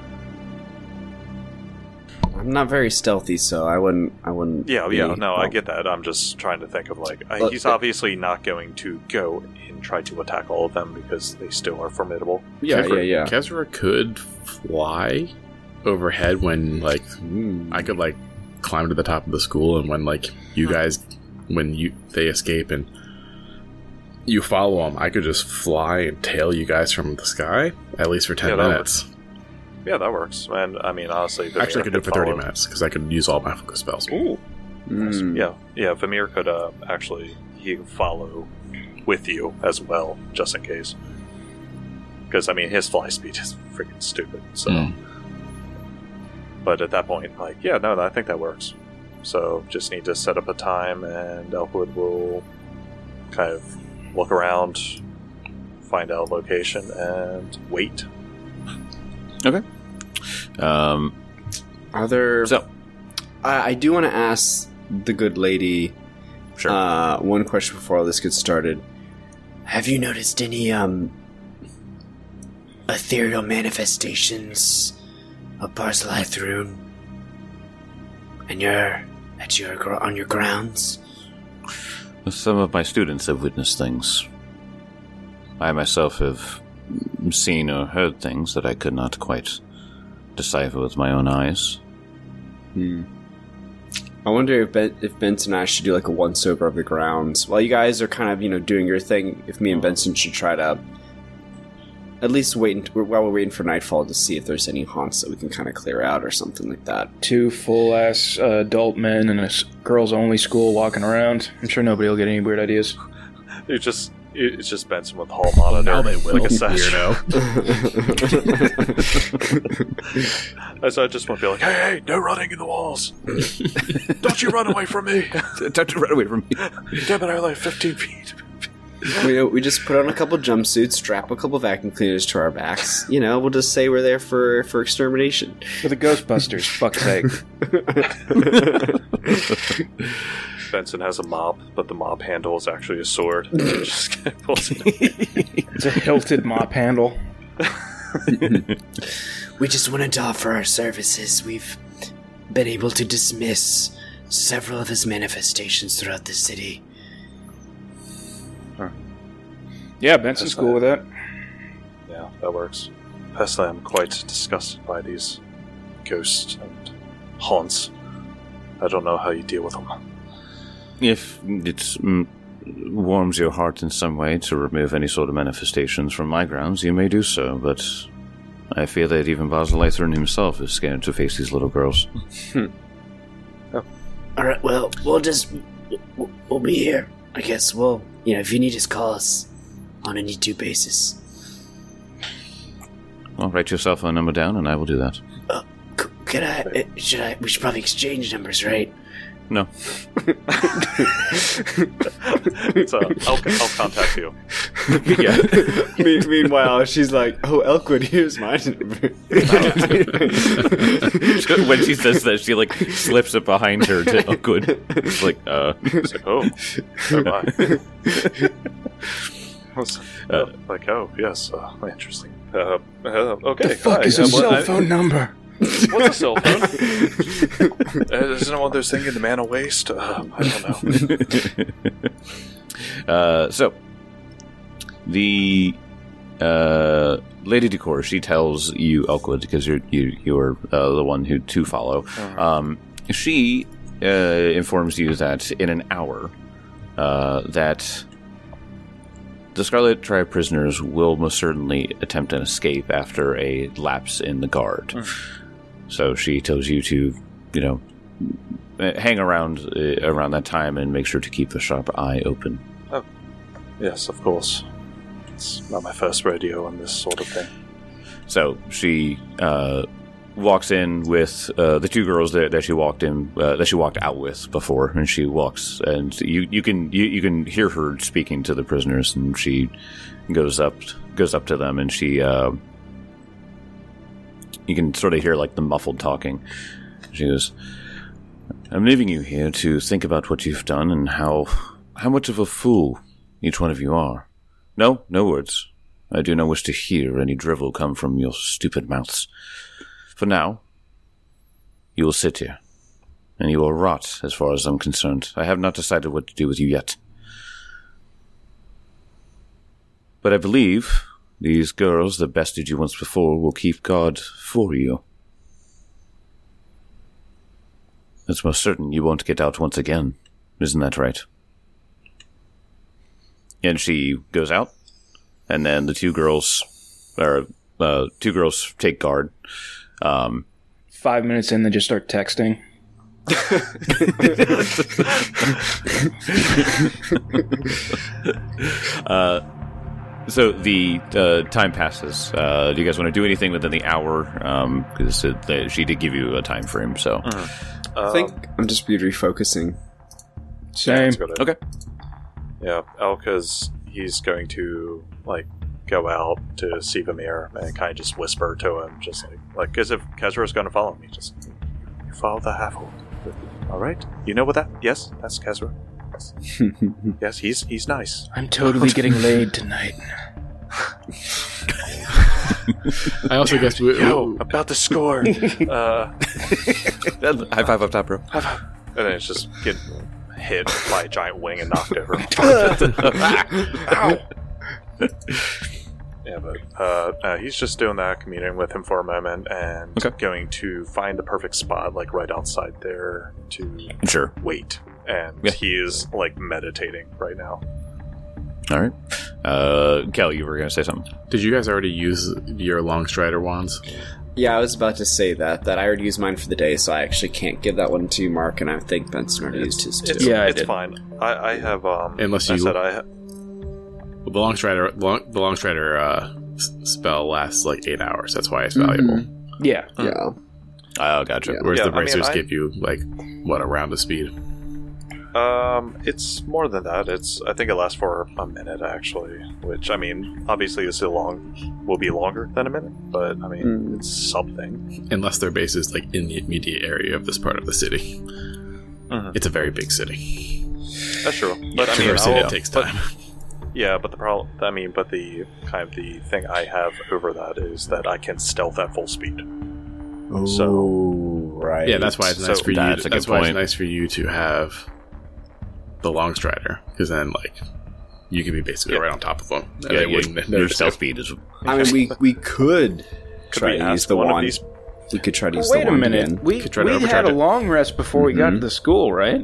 I'm not very stealthy, so I wouldn't. I wouldn't. Yeah, be- yeah, no, I oh. get that. I'm just trying to think of like I, But- he's obviously not going to go and try to attack all of them because they still are formidable. Yeah, Kezra, yeah, yeah. Kezra could fly overhead when like Hmm. I could like climb to the top of the school, and when like you guys when you they escape and you follow him, I could just fly and tail you guys from the sky, at least for ten Yeah, that minutes. Yeah, that works. And I mean, honestly, Vimir Actually, I could do it for thirty follow- minutes, because I could use all my focus spells. Ooh. Mm. Yeah, yeah. Vimir could uh, actually he can follow with you as well, just in case. Because I mean, his fly speed is freaking stupid. So, Mm. but at that point, like, yeah, no, I think that works. So, just need to set up a time, and Elkwood will kind of look around, find out location, and wait. Okay. Um, Are there? so, I, I do want to ask the good lady sure. uh, one question before all this gets started. Have you noticed any, um, ethereal manifestations of Barzillai Thrune? And your, at your, gr- on your grounds? Some of my students have witnessed things. I myself have seen or heard things that I could not quite decipher with my own eyes. Hmm. I wonder if ben, if Benson and I should do like a once over of the grounds while you guys are kind of you know doing your thing. If me and Benson should try to at least wait until, while we're waiting for nightfall to see if there's any haunts that we can kind of clear out or something like that. Two full-ass uh, adult men in a s- girls-only school walking around. I'm sure nobody will get any weird ideas. It's just it's just Benson with hall monitor. Now they will, like a sash. weirdo. As I just want to be like, hey, hey, no running in the walls. Don't you run away from me. Don't run away from me. Damn it, I only have fifteen feet. we, we just put on a couple jumpsuits, strap a couple vacuum cleaners to our backs. You know, we'll just say we're there for, for extermination. For the Ghostbusters, fuck's sake. Benson has a mop, but the mop handle is actually a sword. Just kind of pulls it. It's a hilted mop handle. We just wanted to offer our services. We've been able to dismiss several of his manifestations throughout the city. Yeah, Benson's cool with that. Yeah, that works. Personally, I'm quite disgusted by these ghosts and haunts. I don't know how you deal with them. If it mm, warms your heart in some way to remove any sort of manifestations from my grounds, you may do so, but I fear that even Barzillai Thrune himself is scared to face these little girls. Alright, well, we'll just... We'll, we'll be here. I guess we'll... You know, if you need us, call us on a need-to basis. Well, write your cell phone number down and I will do that. Uh, c- could I... Uh, should I... We should probably exchange numbers, right? No. So, I'll, I'll contact you. Yeah. Me- meanwhile, she's like, "Oh, Elkwood, here's my number." When she says that, she like slips it behind her to Elkwood. It's like, uh, It's like, oh, oh my. I was uh, like, oh, yes, uh, interesting. Uh, uh, okay. The fuck hi, is a uh, cell what- phone number? What's a cell phone? uh, isn't it one of those things in the mana waste? Uh, I don't know. uh, so the uh, Lady Decor, she tells you, Elkwood, because you're you you're uh, the one who to follow. Um, she uh, informs you that in an hour, uh, that the Scarlet Tribe prisoners will most certainly attempt an escape after a lapse in the guard. Mm. So she tells you to, you know, hang around uh, around that time and make sure to keep a sharp eye open. Oh, yes, of course. It's not my first rodeo on this sort of thing. So she uh, walks in with uh, the two girls that, that she walked in, uh, that she walked out with before, and she walks, and you, you can you, you can hear her speaking to the prisoners, and she goes up goes up to them, and she uh, you can sort of hear like the muffled talking. She goes, "I'm leaving you here to think about what you've done and how how much of a fool each one of you are. No, no words. I do not wish to hear any drivel come from your stupid mouths. For now, you will sit here, and you will rot as far as I'm concerned. I have not decided what to do with you yet. But I believe these girls that bested you once before will keep guard for you. It's most certain you won't get out once again. Isn't that right?" and she goes out, and then the two girls, or uh, two girls take guard. Um, Five minutes in, they just start texting. uh, so the uh, time passes. Uh, do you guys want to do anything within the hour? Because um, she did give you a time frame. So Mm. I think I'm just be refocusing. Same. That's good. okay, Yeah, Elka's he's going to like go out to see Vamir and kind of just whisper to him, just like like as if Kezra's going to follow me. Just you follow the half-orc. All right, you know what that? Yes, that's Kezra. Yes, yes, he's he's nice. I'm totally getting laid tonight. I also guess we, Yo, about to score. uh, high five up top, bro. and then it's just getting hit by a giant wing and knocked over. Ow! Yeah, but uh, uh, he's just doing that, communing with him for a moment, and Okay. going to find the perfect spot, like right outside there, to Sure. wait. And Yeah. he is like meditating right now. All right. Uh, Kel, you were going to say something. did you guys already use your long strider wands? Yeah, I was about to say that. That I already used mine for the day, so I actually can't give that one to Mark, and I think Benson already used his too. It's, Yeah, I it's did. fine. I, I have um. Unless I you- said I. Ha- The long strider, long, the long strider uh, s- spell lasts like eight hours. That's why it's valuable. Yeah. Yeah. Oh, gotcha. Whereas Yeah, the I mean, bracers I- give you like what a round of speed. Um, it's more than that. It's I think it lasts for a minute actually, which I mean, obviously is still long, will be longer than a minute, but I mean, Mm. it's something. Unless their base is like in the immediate area of this part of the city. Mhm. It's a very big city. That's true. But I mean, Traversing I'll- it takes but- time. yeah, but the problem, I mean, but the kind of the thing I have over that is that I can stealth at full speed. So- Oh, right. Yeah, that's why it's nice So for you. that's To, a good that's why it's point. nice for you to have the long strider, because then like you can be basically Yeah. right on top of them. And Yeah, they yeah, wouldn't your notice stealth you. speed is. I mean, we we could Could try we to ask use the one of wand. these? We could try to use Wait the a wand minute. again. We, Could try to we overcharge had a it. long rest before we got to Mhm. the school, right?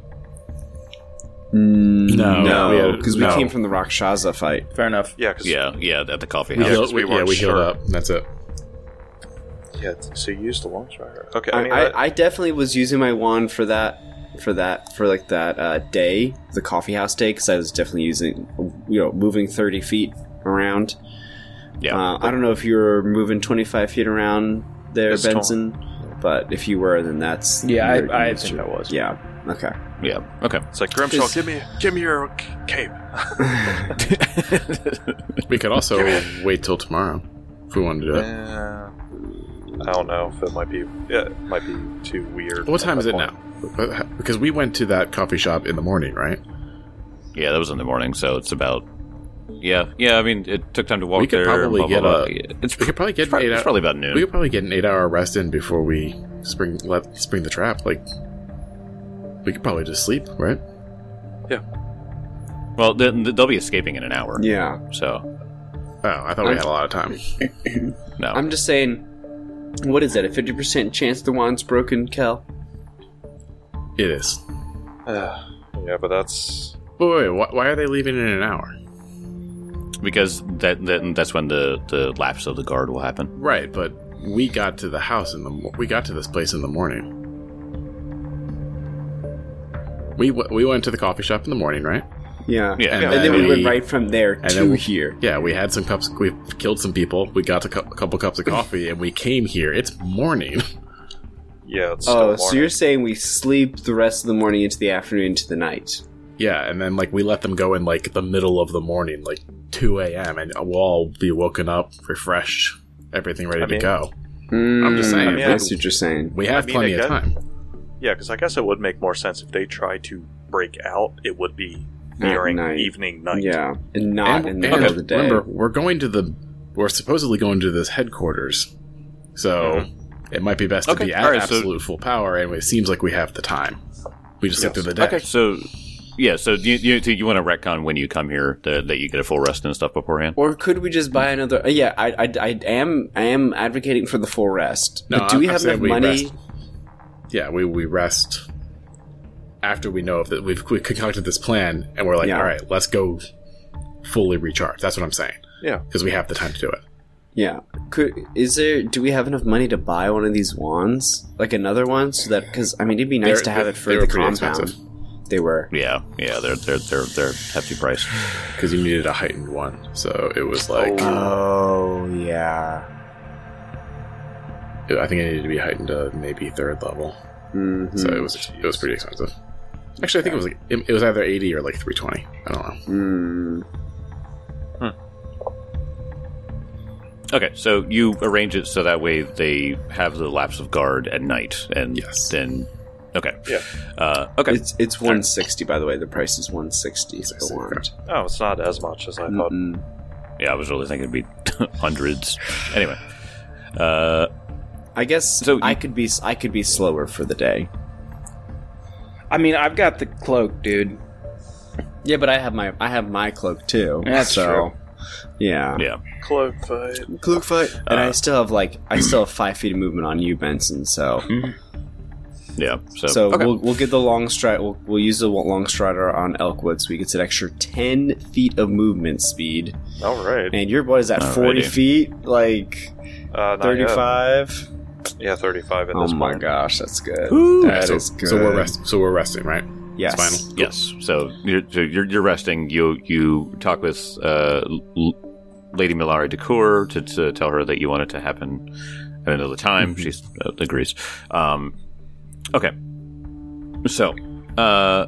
Mm, No, we no, had- because we, no. came from the Rakshasa fight. Fair enough. Yeah, because Yeah, yeah, at the coffee We house. Yeah, healed, 'cause we we, yeah, weren't we healed sure. up. And that's it. yeah. So you used the long strider. Okay, I I, mean, I, I, I definitely was using my wand for that, for that, for like that uh, day, the coffee house day, because I was definitely using, you know, moving thirty feet around. Yeah. Uh, I don't know if you were moving twenty-five feet around there, It's tall. Benson, but if you were, then that's Yeah, I- you're- I you're- think I was. Yeah. Okay. Yeah. Okay. it's like Grimshaw, Is- give me, give me your c- cape. We could also wait till tomorrow if we wanted to do it. Uh, I don't know if it might be. Yeah, it might be too weird. What time at is that it point. now? Because we went to that coffee shop in the morning, right? Yeah, that was in the morning, so it's about. Yeah, yeah. I mean, it took time to walk We could there. probably blah, blah, get blah. a- It's We could probably get it's probably, an eight it's hour, probably about noon. We could probably get an eight-hour rest in before we spring let spring the trap. Like, we could probably just sleep, right? Well, then they'll be escaping in an hour. Yeah. So Oh, I thought we had a lot of time. no. I'm just saying, what is that? A fifty percent chance the wand's broken, Kel? It is. Uh, yeah, but that's. Wait, wait, why, why are they leaving in an hour? because that, that that's when the, the lapse of the guard will happen. Right, but we got to the house in the mo- we got to this place in the morning. We w- we went to the coffee shop in the morning, right? Yeah. Yeah, And And, yeah, then we we- went right from there and to then we- here. Yeah, we had some cups. We killed some people. We got a, cu- a couple cups of coffee, and we came here. It's morning. Yeah, it's still Oh, so morning. you're saying we sleep the rest of the morning into the afternoon into the night? Yeah, and then like we let them go in like the middle of the morning, like two a.m., and we'll all be woken up, refreshed, everything ready I to mean- go. I'm just saying, I see what you're saying. We have I mean, plenty of again- time. Yeah, because I guess it would make more sense if they try to break out. It would be nearing night. evening night. Yeah, and not And, in the and middle of the day. remember, we're going to the we're supposedly going to this headquarters, so it might be best to Okay, be at all right, so- absolute full power. And it seems like we have the time. We just looked Yes. through the day. Okay, so yeah, so you you, you want to retcon when you come here that, that you get a full rest and stuff beforehand? Or could we just buy another? Uh, yeah, I, I, I am I am advocating for the full rest. No, but do we I'm have saying enough we money? rest. Yeah, we we rest after we know that we've we concocted this plan, and we're like, Yeah. all right, let's go fully recharged. That's what I'm saying. Yeah. Because we have the time to do it. Yeah. Could is there? Do we have enough money to buy one of these wands, like another one, so that? Because I mean, it'd be nice They're- to have they- it for they the were pretty compound. expensive. They were. Yeah, yeah, they're they're they're they're hefty priced. Because you needed a heightened one. So it was like, Oh yeah. I think it needed to be heightened to maybe third level. Mm-hmm. So it was it was pretty expensive. Actually, I think it was like it, it was either eighty or like three twenty. I don't know. Mm. Okay, so you arrange it so that way they have the lapse of guard at night, and Yes. then okay, Yeah. uh, okay, It's it's one sixty by the way. The price is one sixty for the wand. Oh, it's not as much as I thought. Mm-mm. yeah, I was really thinking it'd be hundreds. Anyway, uh, I guess So I you- could be I could be slower for the day. I mean, I've got the cloak, dude. Yeah, but I have my I have my cloak too. That's so, true. Yeah. yeah, Cloak fight. Cloak fight. And Uh, I still have like I still have five feet of movement on you, Benson. So yeah. So, so okay. we'll we'll get the long stride. We'll, we'll use the long strider on Elkwood, so we get an extra ten feet of movement speed. All right. And your boy is at forty Alrighty. feet, like Uh, not thirty yet. five. Yeah, thirty-five at Oh this my point. gosh, that's good. Woo. That so, is good. so we're rest, so we're resting, right? Yes. It's final. Yes. So you're, so you're you're resting. You you talk with uh, L- Lady Milari Decour to, to tell her that you want it to happen at another time. She uh, agrees. Um, okay. So, uh,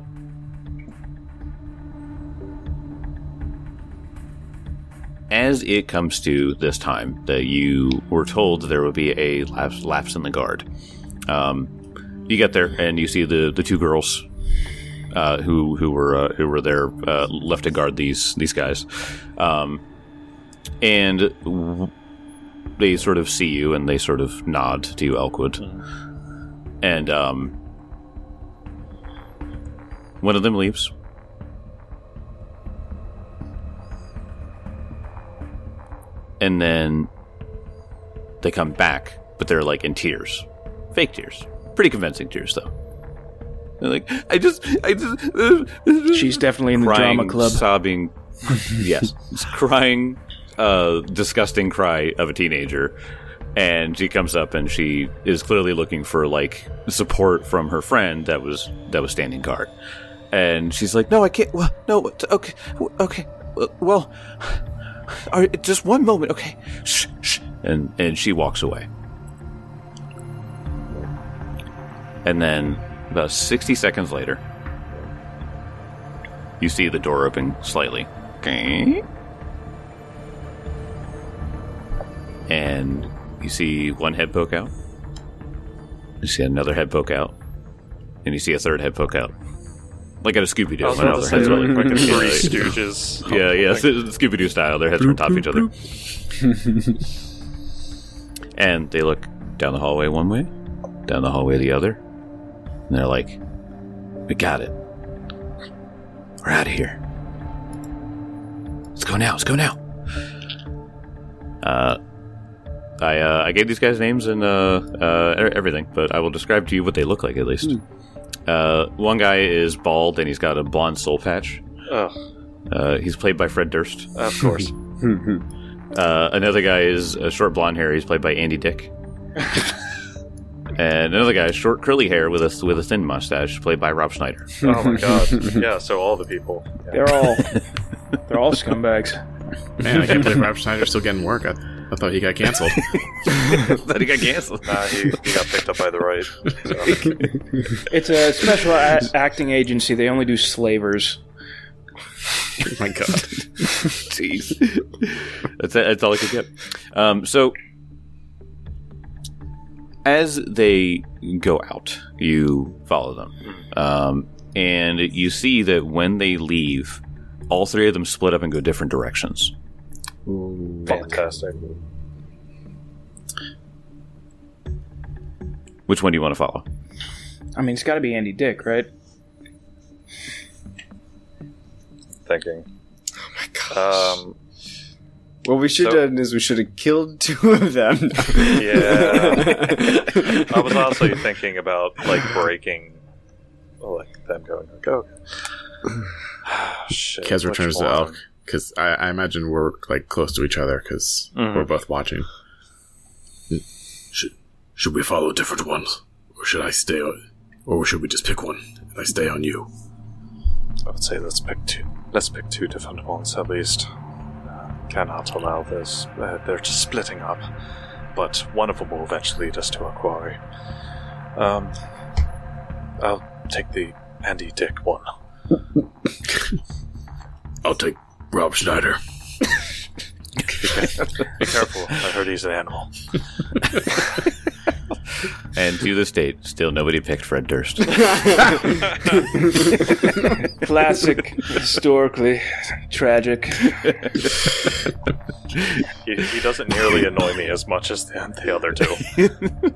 as it comes to this time that you were told there would be a lapse, lapse in the guard, um, you get there and you see the, the two girls uh, who who were uh, who were there uh, left to guard these these guys, um, and w- they sort of see you and they sort of nod to you, Elkwood, and um, one of them leaves. And then they come back, but they're like in tears. Fake tears. Pretty convincing tears, though. They're like, I just, I just. Uh, She's definitely in the crying, drama club. sobbing. Yes. It's crying, uh, disgusting cry of a teenager. And she comes up and she is clearly looking for like support from her friend that was that was standing guard. And she's like, no, I can't. Well, no, t- okay, w- okay. uh, Well, all right, just one moment, okay. Shh, shh. And and she walks away. And then about sixty seconds later, you see the door open slightly. Okay. And you see one head poke out. You see another head poke out. And you see a third head poke out. Like at a Scooby-Doo. I was I know, about to their say, heads are like, like, like a yeah, Three like- Stooges. yeah, yeah, Scooby-Doo style. Their heads are on top of each other. And they look down the hallway one way, down the hallway the other. And they're like, we got it. We're out of here. Let's go now. Let's go now. Uh, I uh, I gave these guys names and uh, uh, e- everything, but I will describe to you what they look like at least. Uh, one guy is bald and he's got a blonde soul patch. Oh, Uh, he's played by Fred Durst. of course. Uh, another guy is uh, short blonde hair. He's played by Andy Dick. And another guy is short curly hair with a with a thin mustache, played by Rob Schneider. Oh my god. Yeah, so all the people. Yeah. They're all they're all scumbags. Man, I can't believe Rob Schneider's still getting work. I, I thought he got canceled. But he got canceled. Nah, he, he got picked up by the right. So. It's a special a- acting agency. They only do slavers. Oh my god. Jeez, that's that's all I could get. Um, so as they go out, you follow them, um, and you see that when they leave, all three of them split up and go different directions. Fantastic. Which one do you want to follow? I mean, it's got to be Andy Dick, right? Thinking. Oh my gosh. Um, what we should so- have done is we should have killed two of them. yeah. I was also thinking about, like, breaking, like, them going, like, okay. Shit, Kez which returns to one? Elk. because I, I imagine we're like close to each other because Mhm. we're both watching. Should should we follow different ones, or should I stay on, or should we just pick one and I stay on you? I would say let's pick two. Let's pick two different ones at least. Uh, cannot allow this. Uh, they're just splitting up, but one of them will eventually lead us to a quarry. Um, I'll take the Andy Dick one. I'll take Rob Schneider. Be careful. I heard he's an animal. And to this date, still nobody picked Fred Durst. Classic, historically tragic. He, he doesn't nearly annoy me as much as the, the other two.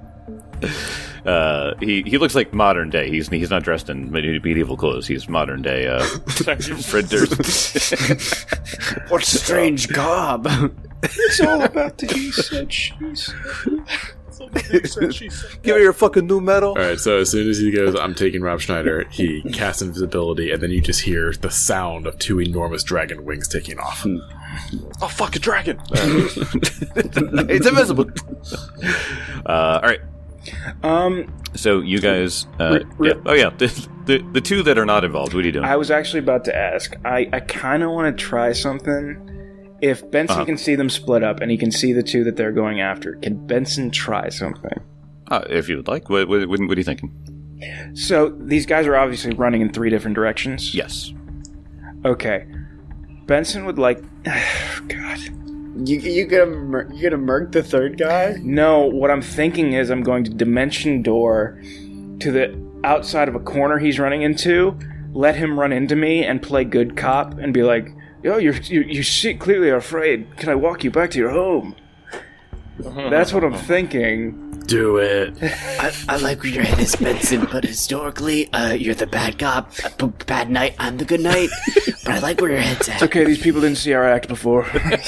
Uh, he he looks like modern day. He's he's not dressed in medi- medieval clothes. He's modern day. Uh, Fred Durst. What strange garb. It's all about the he said, she said. Give me your fucking new metal. All right, so as soon as he goes, I'm taking Rob Schneider, he casts invisibility, and then you just hear the sound of two enormous dragon wings taking off. Oh, fuck a dragon! It's invisible. Uh, all right. Um, So you guys, uh, Re- yeah. Oh yeah, the, the the two that are not involved. What are you doing? I was actually about to ask. I, I kind of want to try something. If Benson Uh-huh. can see them split up and he can see the two that they're going after, can Benson try something? Uh, if you would like. What, what, what are you thinking? So these guys are obviously running in three different directions. Yes. Okay. Benson would like. God. You you gonna mur- you gonna murk the third guy? No, what I'm thinking is I'm going to dimension door to the outside of a corner he's running into, let him run into me and play good cop and be like, "Yo, you're, you you see, clearly are afraid. Can I walk you back to your home?" That's what I'm thinking. Do it. I, I like where your head is, Benson, but historically, uh, you're the bad cop, uh, b- bad knight, I'm the good knight. But I like where your head's at. Okay, these people didn't see our act before.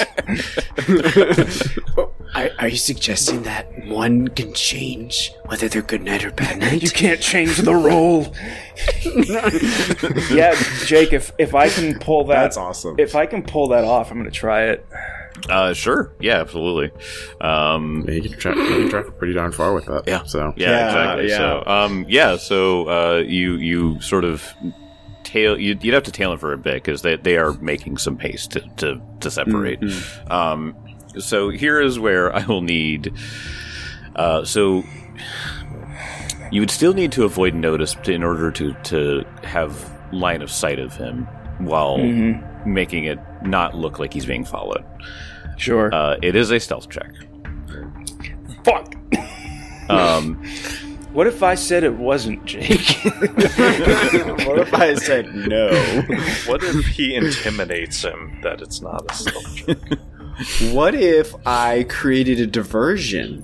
Are, are you suggesting that one can change whether they're good knight or bad knight? You can't change the role. Yeah, Jake, if if I can pull that, That's awesome. If I can pull that off, I'm going to try it. Uh, sure. Yeah, absolutely. Um, Yeah, you can track, you can track pretty darn far with that. Yeah. So yeah, Yeah, exactly. yeah. So, um, yeah. So, uh, you you sort of tail. You'd, you'd have to tail them for a bit because they they are making some pace to to, to separate. Mm-hmm. Um, so here is where I will need. Uh, so you would still need to avoid notice to, in order to to have line of sight of him while Mm-hmm. making it not look like he's being followed. Sure. Uh, it is a stealth check. Fuck. Um, What if I said it wasn't Jake? What if I said no? What if he intimidates him that it's not a stealth check? What if I created a diversion?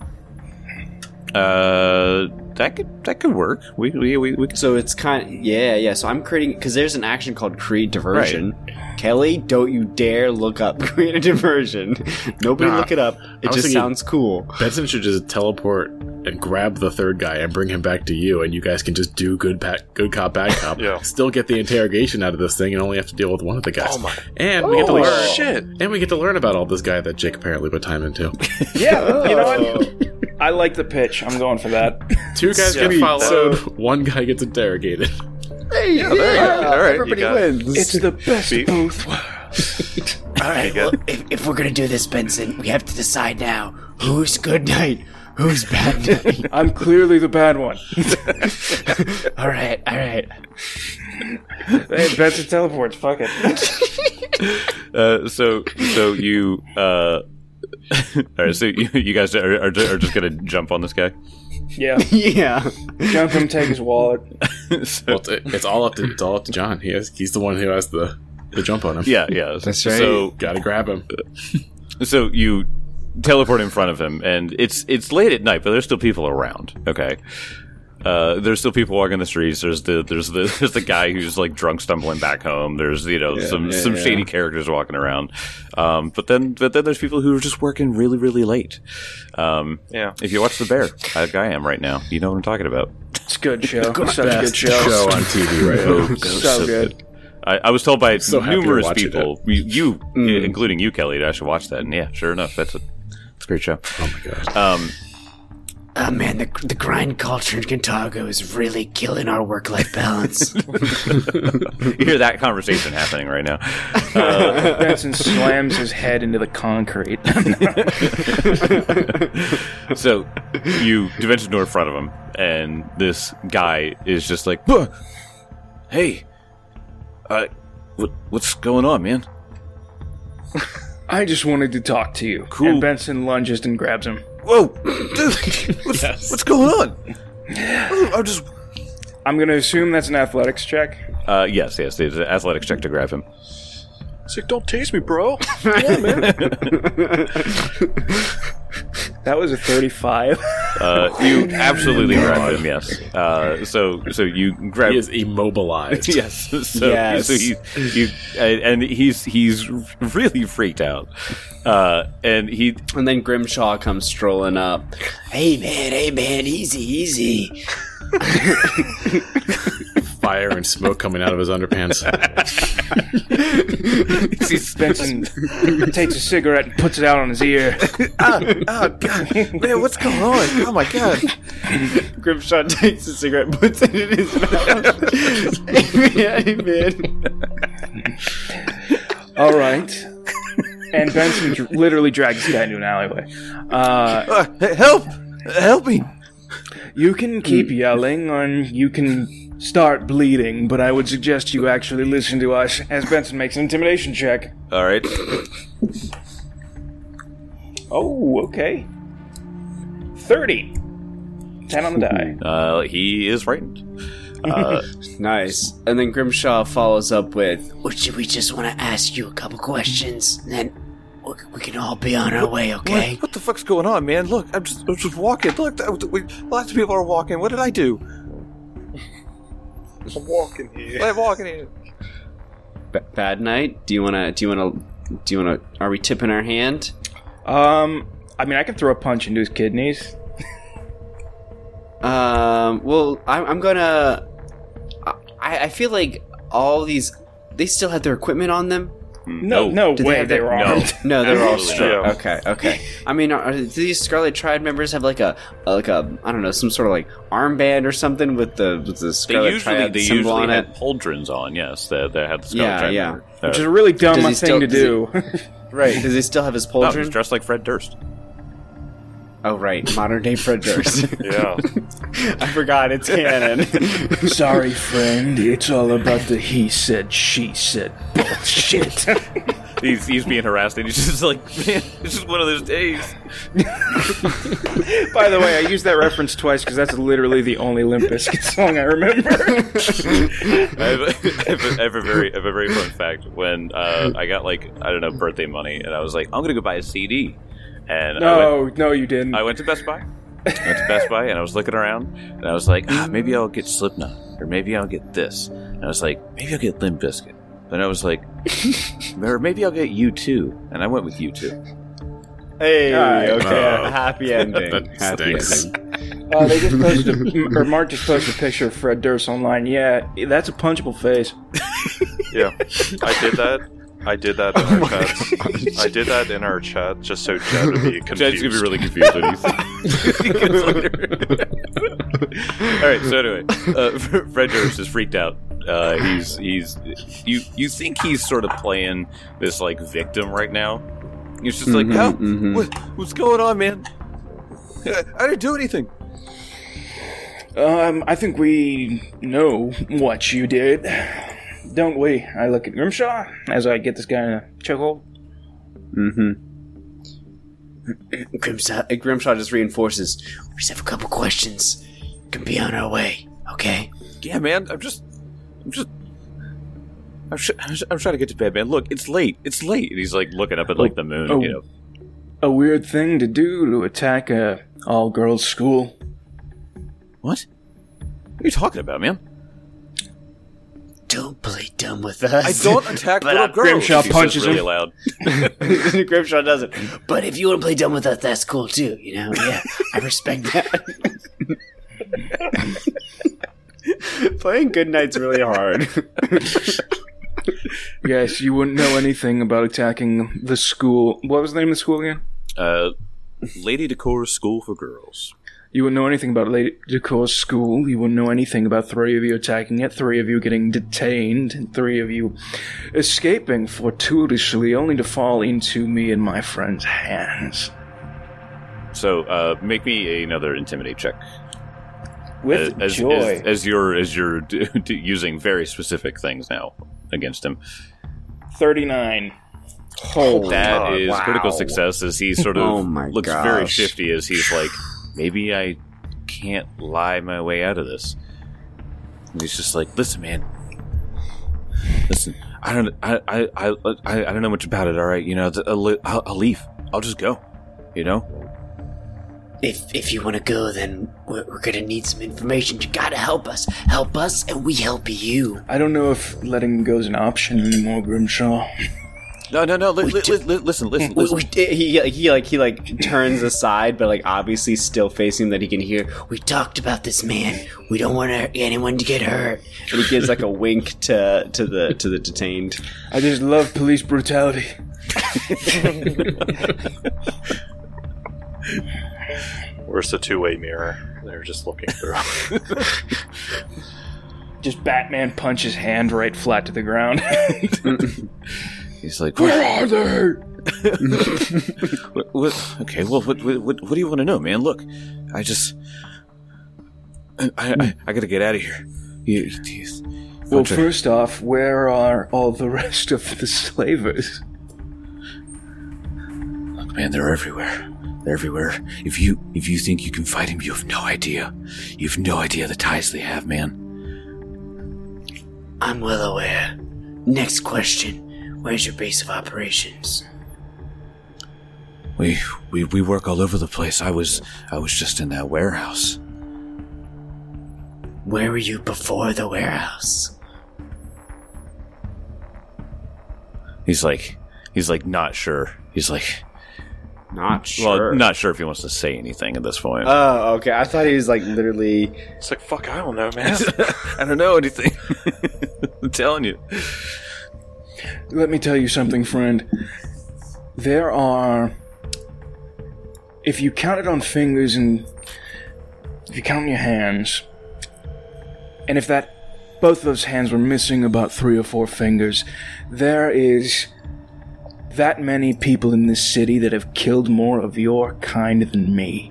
uh, that could that could work. We we we, we could. So it's kind of, yeah, yeah. So I'm creating, because there's an action called create diversion. Kelly, don't you dare look up create a diversion. Nobody Nah, look it up. It was just thinking- sounds cool. Benson should just teleport and grab the third guy and bring him back to you, and you guys can just do good pa- good cop, bad cop. Yeah. Still get the interrogation out of this thing, and only have to deal with one of the guys. Oh my- And we get to Holy learn. shit. And we get to learn about all this guy that Jake apparently put time into. Yeah, you know what? I like the pitch. I'm going for that. Two guys Yeah. get followed. So- one guy gets interrogated. Hey, yeah, there you go. All right, everybody you got- wins. It's the best Beat. of both worlds. All right, well, if, if we're gonna do this, Benson, we have to decide now who's good knight, who's bad knight. I'm clearly the bad one. all right, all right. Hey, Benson teleports. Fuck it. Uh, so so you uh, all right. So you, you guys are, are are just gonna jump on this guy. Yeah. yeah. Jump him, take his wallet. so, Well, it's, it's all up to it's all up to John. He has, he's the one who has the, the jump on him. yeah, yeah. That's right. So Gotta grab him. so you teleport in front of him, and it's it's late at night, but there's still people around. Okay. Uh, there's still people walking the streets. There's the there's the there's the guy who's like drunk stumbling back home. There's you know some yeah, some yeah. shady characters walking around. Um, but then but then there's people who are just working really really late. Um, Yeah. if you watch The Bear, like I am right now, you know what I'm talking about. It's a good show. Such a good Best show. show on T V right now. So good. I, I was told by so happy numerous you're watching people, you, you Mm. including you, Kelly, that I should watch that. And yeah, sure enough, that's a, that's a great show. Oh my god. Um, Oh man, the, the grind culture in Kintargo is really killing our work-life balance. you hear that conversation happening right now. Uh, Benson slams his head into the concrete. so you dimension door in front of him, and this guy is just like, "Huh, hey, uh, what, what's going on, man? I just wanted to talk to you. Cool. And Benson lunges and grabs him. Whoa, dude, what's, what's going on? I'm just, I'm going to assume that's an athletics check. uh, yes, yes, it's an athletics check to grab him. It's like, don't tase me, bro. Yeah, man. That was a thirty-five. Uh, you absolutely grab him, yes. Uh, so, so you grab. He is immobilized. Yes. So, Yes. so you, you, and he's he's really freaked out, uh, and he And then Grimshaw comes strolling up. Hey man, hey man, easy, easy. Fire and smoke coming out of his underpants. Benson takes a cigarette and puts it out on his ear. oh, oh god, man, what's going on? Oh my god. Grimshaw takes a cigarette and puts it in his mouth. Hey man, All right. And Benson dr- literally drags this guy into an alleyway. Uh, Uh, help! Help me! you can keep yelling, or you can start bleeding, but I would suggest you actually listen to us as Benson makes an intimidation check. All right. Oh, okay. thirty. ten on the die. Uh, he is frightened. Uh, nice. And then Grimshaw follows up with, Would you, we just want to ask you a couple questions, and then we, we can all be on our way, okay? what, what the fuck's going on, man? Look, I'm just, I'm just walking. Look, that, we, lots of people are walking. What did I do? I'm walking here. I'm walking here. "B- "Bad night. Do you wanna? Do you wanna? Do you wanna? Are we tipping our hand?" Um, I mean, I can throw a punch into his kidneys. Um. Well, I'm, I'm gonna. I, I feel like all these. They still have their equipment on them. No, no Do they way, have they that- were no. armed. No, they're all Absolutely straight. not. Okay, okay. I mean, are, do these Scarlet Triad members have like a, a like a I don't know, some sort of like armband or something with the with the They Scarlet usually, Triad they symbol usually on have it? pauldrons on. Yes, they, they have the Scarlet Yeah, Triad yeah. member. Uh, Which is a really dumb Does he thing still- to does he- do. Right? Does he still have his no, he's pauldron? dressed like Fred Durst. Oh, right, modern day Fred Durst. Yeah. I forgot it's canon. Sorry, friend. It's all about the he said, she said bullshit. He's, he's being harassed, and he's just like, man, it's just one of those days. By the way, I used that reference twice because that's literally the only Limp Bizkit song I remember. I have, a, I, have a, I have a very, I have a very fun fact. When uh, I got like, I don't know, birthday money, and I was like, I'm gonna go buy a C D. And I went, No, no, you didn't. I went to Best Buy. I went to Best Buy, and I was looking around, and I was like, ah, maybe I'll get Slipknot, or maybe I'll get this. And I was like, maybe I'll get Limp Bizkit. And I was like, or maybe I'll get U two. And I went with U two. Hey, Alright. okay, Oh. happy ending. That happy stinks. ending. Uh, they just posted, a, or Mark just posted a picture of Fred Durst online. Yeah, that's a punchable face. Yeah. I did that. I did that in our chat. I did that in our chat just so Jed would be confused. Jed's gonna be really confused when he's. he gets later. All right. So anyway, uh, Fred Durst is freaked out. Uh, he's he's you you think he's sort of playing this like victim right now. He's just like, Mhm, oh, mhm. what, what's going on, man? I, I didn't do anything. Um, I think we know what you did. Don't we? I look at Grimshaw as I get this guy in a chokehold. Mm-hmm. Grimshaw, Grimshaw just reinforces. we just have a couple questions. Can be on our way, okay? Yeah, man. I'm just, I'm just. I'm, sh- I'm, sh- I'm trying to get to bed, man. Look, it's late. It's late. And he's like looking up at like the moon. Oh. You know, A weird thing to do to attack a all-girls school. what? What are you talking about, man? Don't play dumb with I us. don't attack But, little uh, girls. Grimshaw He says punches really him. loud. Grimshaw doesn't. But if you want to play dumb with us, that's cool too, you know? Yeah, I respect that. Playing Good Night's really hard. Yes, you wouldn't know anything about attacking the school. What was the name of the school again? Uh, Lady Decor's School for Girls. You wouldn't know anything about Lady Decor's school. You wouldn't know anything about three of you attacking it, three of you getting detained, and three of you escaping fortuitously, only to fall into me and my friend's hands. So, uh, make me another intimidate check. With as, joy. As, as you're as you're d- d- using very specific things now against him. thirty-nine. Oh, That is wow. critical success as he sort of Oh my looks very gosh. shifty as he's like, maybe I can't lie my way out of this. And he's just like, listen, man. Listen, I don't, I, I, I, I I don't know much about it. All right, you know, I'll, I'll, I'll leave. I'll just go. You know. If if you want to go, then we're, we're gonna need some information. You gotta help us. Help us, and we help you. I don't know if letting him go is an option anymore, Grimshaw. No, no, no. Li- li- li- li- listen, listen, We, listen. we, he, he like he like turns aside, but like obviously still facing that he can hear. We talked about this man. We don't want anyone to get hurt. And he gives like a wink to to the to the detained. I just love police brutality. Where's the two-way mirror? They're just looking through. Just Batman punches hand right flat to the ground. He's like, Where are they? what, what, okay, well, what, what, what, what do you want to know, man? Look, I just, I, I, I gotta get out of here. You, you, Well, bunch of- first off, where are all the rest of the slavers? Look, man, they're everywhere. They're everywhere. If you, if you think you can fight him, you have no idea. You have no idea the ties they have, man. I'm well aware. Next question. Where's your base of operations? We, we, we work all over the place. I was, I was just in that warehouse. Where were you before the warehouse? He's like, he's like not sure. He's like, Not sure. well, not sure if he wants to say anything at this point. Oh, okay. I thought he was like literally. It's like, fuck, I don't know, man. I don't know anything. I'm telling you. Let me tell you something, friend. There are... If you count it on fingers and... If you count on your hands... And if that... Both those hands were missing about three or four fingers, there is... that many people in this city that have killed more of your kind than me.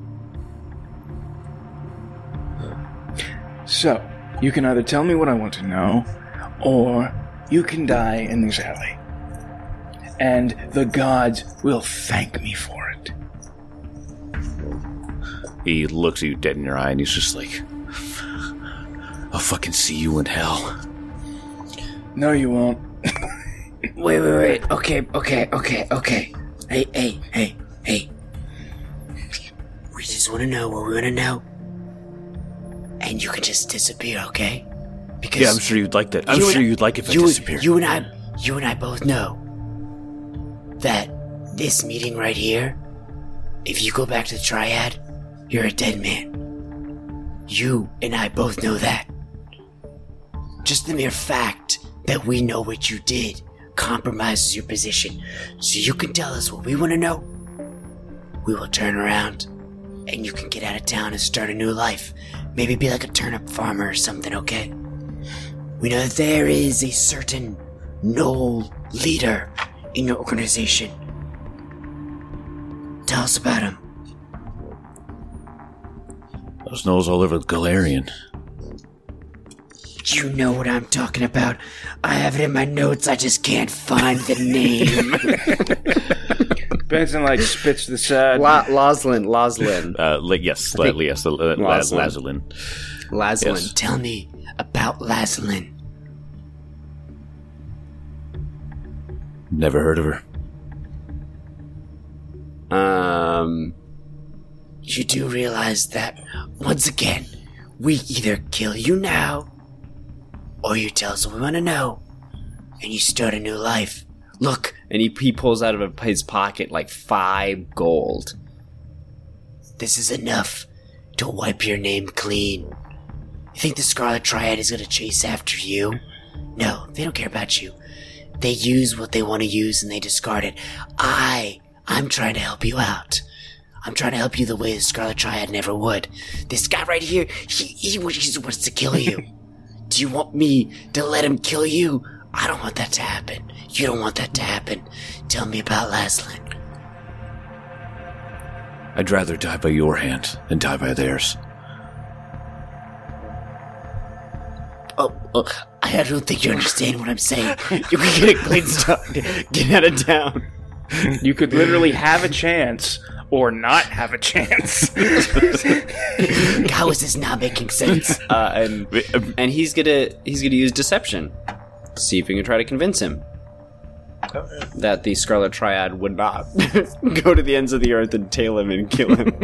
So, you can either tell me what I want to know, or you can die in this alley. And the gods will thank me for it. He looks at you dead in your eye and he's just like, I'll fucking see you in hell. No, you won't. Wait, wait, wait. Okay, okay, okay, okay. Hey, hey, hey, hey. We just want to know what we want to know. And you can just disappear, okay? Because Yeah, I'm sure you'd like that. I'm you sure and- you'd like if I you, disappeared. You and I, you and I both know that this meeting right here, if you go back to the Triad, you're a dead man. You and I both know that. Just the mere fact that we know what you did compromises your position. So you can tell us what we want to know. We will turn around, and you can get out of town and start a new life. Maybe be like a turnip farmer or something, okay? We know that there is a certain Knoll leader in your organization. Tell us about him. Those Knolls all over Galarian. You know what I'm talking about. I have it in my notes, I just can't find the name. Benson, like, spits the side. La- Loslin, Loslin, Uh, like, yes, I think- la- yes, uh, La- Laslin. Lazulin. Laslin. Yes. Tell me about Laslin. Never heard of her. Um, You do realize that, once again, we either kill you now, or you tell us what we want to know, and you start a new life. Look, and he he pulls out of his pocket like five gold. this is enough to wipe your name clean. You think the Scarlet Triad is going to chase after you? No, they don't care about you. They use what they want to use and they discard it. I, I'm trying to help you out. I'm trying to help you the way the Scarlet Triad never would. This guy right here, he, he, he wants to kill you. Do you want me to let him kill you? I don't want that to happen. You don't want that to happen. Tell me about Laszlo. I'd rather die by your hand than die by theirs. Oh, oh, I don't think you understand what I'm saying. You can get a clean start. Get out of town. You could literally have a chance or not have a chance. How is this not making sense? Uh, and and he's gonna he's gonna use deception. See if we can try to convince him that the Scarlet Triad would not go to the ends of the earth and tail him and kill him.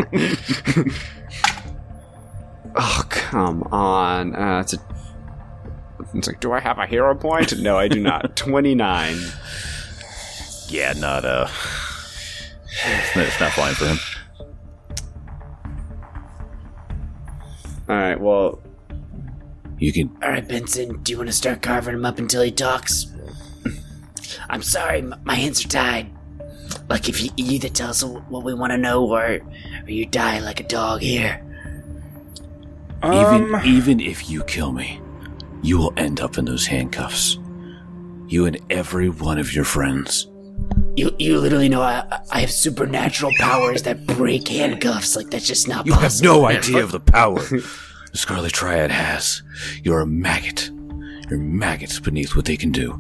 Oh, come on. Uh, it's, a, it's like, do I have a hero point? No, I do not. twenty-nine. Yeah, not, uh... It's not, it's not flying for him. Alright, well... You can... Alright, Benson, do you want to start carving him up until he talks? I'm sorry, m- my hands are tied. Like, if you either tell us what we want to know, or, or you die like a dog here. Even, Um, even if you kill me, you will end up in those handcuffs. You and every one of your friends. You you literally know I, I have supernatural powers that break handcuffs. Like, that's just not You have possible. no idea of the power the Scarlet Triad has. You're a maggot. You're maggots beneath what they can do.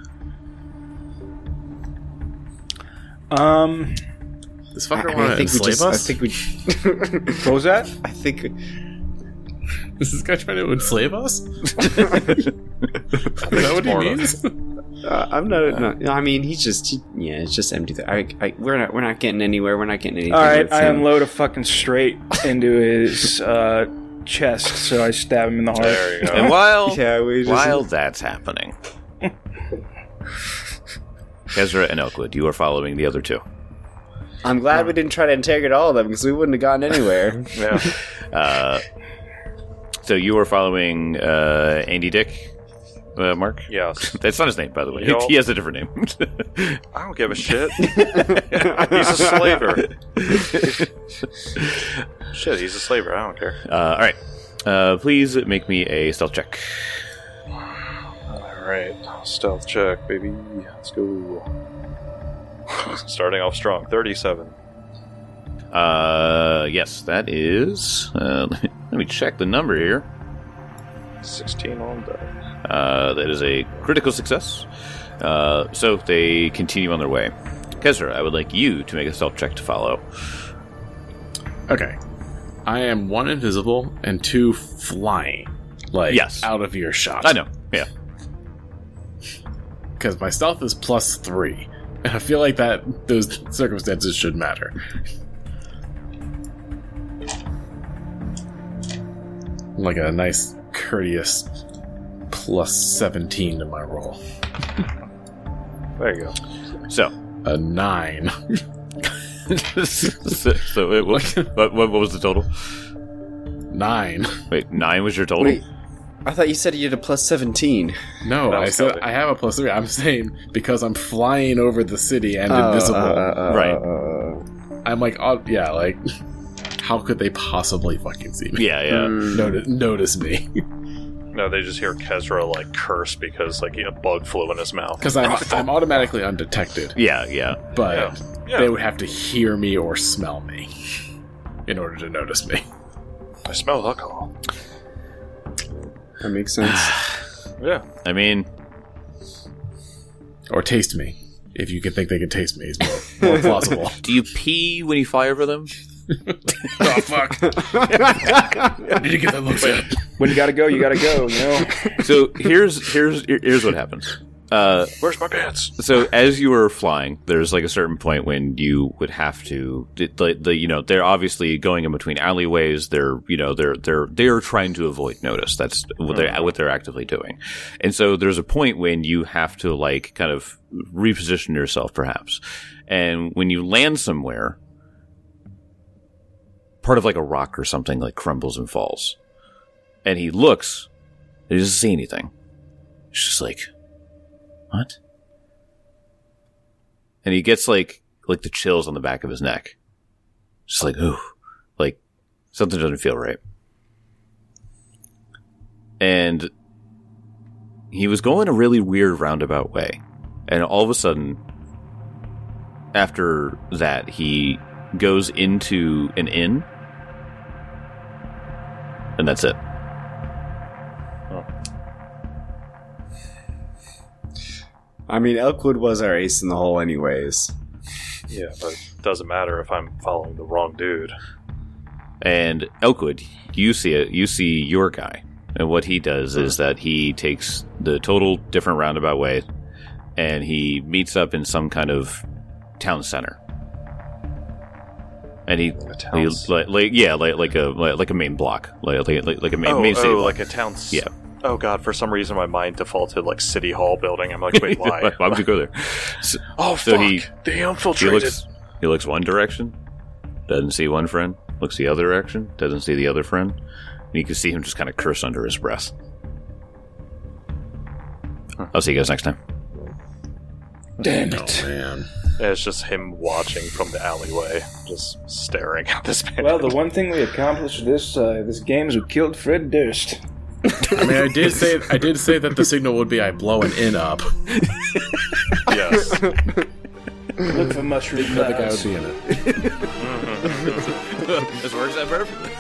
um, This I, fucker I want to think we enslave just... us? I think we... what was that? I think... Is this guy trying to enslave us? Is that what he More means? Uh, I'm not, not. I mean, he's just. He, yeah, it's just empty. Th- I, I, we're not. We're not getting anywhere. We're not getting anything. All right, with I him. unload a fucking straight into his uh, chest, so I stab him in the heart. There you go. And while, Yeah, we just. while that's happening, Ezra and Elkwood, you are following the other two. I'm glad we didn't try to interrogate all of them because we wouldn't have gotten anywhere. Yeah. Uh, so you are following uh, Andy Dick, uh, Mark? Yes. That's not his name, by the way. Yo. He has a different name. I don't give a shit. He's a slaver. Shit, he's a slaver. I don't care. Uh, all right. Uh, please make me a stealth check. All right. Stealth check, baby. Let's go. Starting off strong. thirty-seven. Uh, yes, that is. Uh, let, me, let me check the number here. sixteen on die. Uh, that is a critical success. Uh, so they continue on their way. Kezra, I would like you to make a stealth check to follow. Okay. I am one invisible and two flying. Like, Yes. out of earshot. I know. Yeah. Because my stealth is plus three. And I feel like that those circumstances should matter. Like a nice, courteous plus seventeen to my roll. There you go. So, A nine. so, so it, what, what, what was the total? Nine. Wait, nine was your total? Wait, I thought you said you had a plus seventeen. No, That I was said counting. I have a plus three. I'm saying because I'm flying over the city and Oh, invisible. uh, uh, Right. uh, I'm like, oh, yeah, like, how could they possibly fucking see me? Yeah, yeah. mm, Notice, notice me. No, they just hear Kezra like curse because like a bug flew in his mouth. Because I'm, I'm automatically undetected. Yeah, yeah. But Yeah. Yeah. they would have to hear me or smell me in order to notice me. I smell alcohol. that makes sense. Yeah. I mean, Or taste me. If you can think they can taste me, is more, more plausible. do you pee when you fly over them? Oh, fuck. I need to get that looked at. When you gotta go, you gotta go, you know? So here's here's here's what happens. Uh, Where's my pants? so as you were flying, there's like a certain point when you would have to the, the, the you know they're obviously going in between alleyways. They're you know they're they're they're trying to avoid notice. That's what they're what they're actively doing. And so there's a point when you have to like kind of reposition yourself, perhaps. And when you land somewhere, part of like a rock or something like crumbles and falls. And he looks, and he doesn't see anything. It's just like, what? and he gets like like the chills on the back of his neck. Just like, ooh, like something doesn't feel right. And he was going a really weird roundabout way. And all of a sudden, after that, he goes into an inn. And that's it. Oh. I mean, Elkwood was our ace in the hole anyways. Yeah, but it doesn't matter if I'm following the wrong dude. And Elkwood, you see it. You see your guy. And what he does is that he takes the total different roundabout way, and he meets up in some kind of town center. And he, town he c- like, like yeah, like like a like, like a main block, like like like, like a main Oh, main city oh block. like a town. s- Yeah. Oh god, for some reason my mind defaulted like City Hall building. I'm like, wait, why? Why would you go there? So, Oh so fuck! he they he infiltrated. looks he looks one direction, doesn't see one friend. Looks the other direction, doesn't see the other friend. And you can see him just kind of curse under his breath. I'll see you guys next time. Damn Oh it. man. And it's just him watching from the alleyway, just staring at this man. Well, the one thing we accomplished with this uh, this game is we killed Fred Durst. I mean, I did say I did say that the signal would be I blow an inn up. Yes. Look for mushroom The guy would clouds. be in it. This works out perfectly.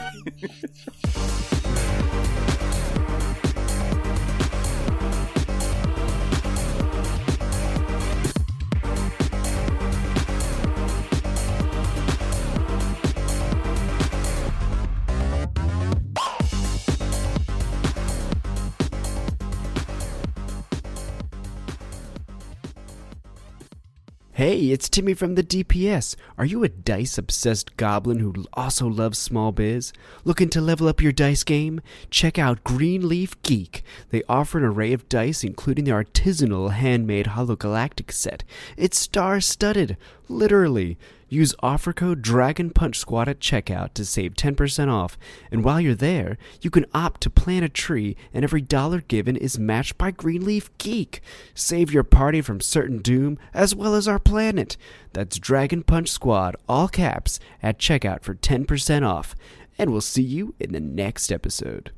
Hey, it's Timmy from the D P S. Are you a dice-obsessed goblin who also loves small biz? Looking to level up your dice game? Check out Greenleaf Geek. They offer an array of dice, including their artisanal handmade hologalactic set. It's star-studded, literally. Use offer code Dragon Punch Squad at checkout to save ten percent off. And while you're there, you can opt to plant a tree, and every dollar given is matched by Greenleaf Geek. Save your party from certain doom, as well as our planet. That's Dragon Punch Squad, all caps, at checkout for ten percent off. And we'll see you in the next episode.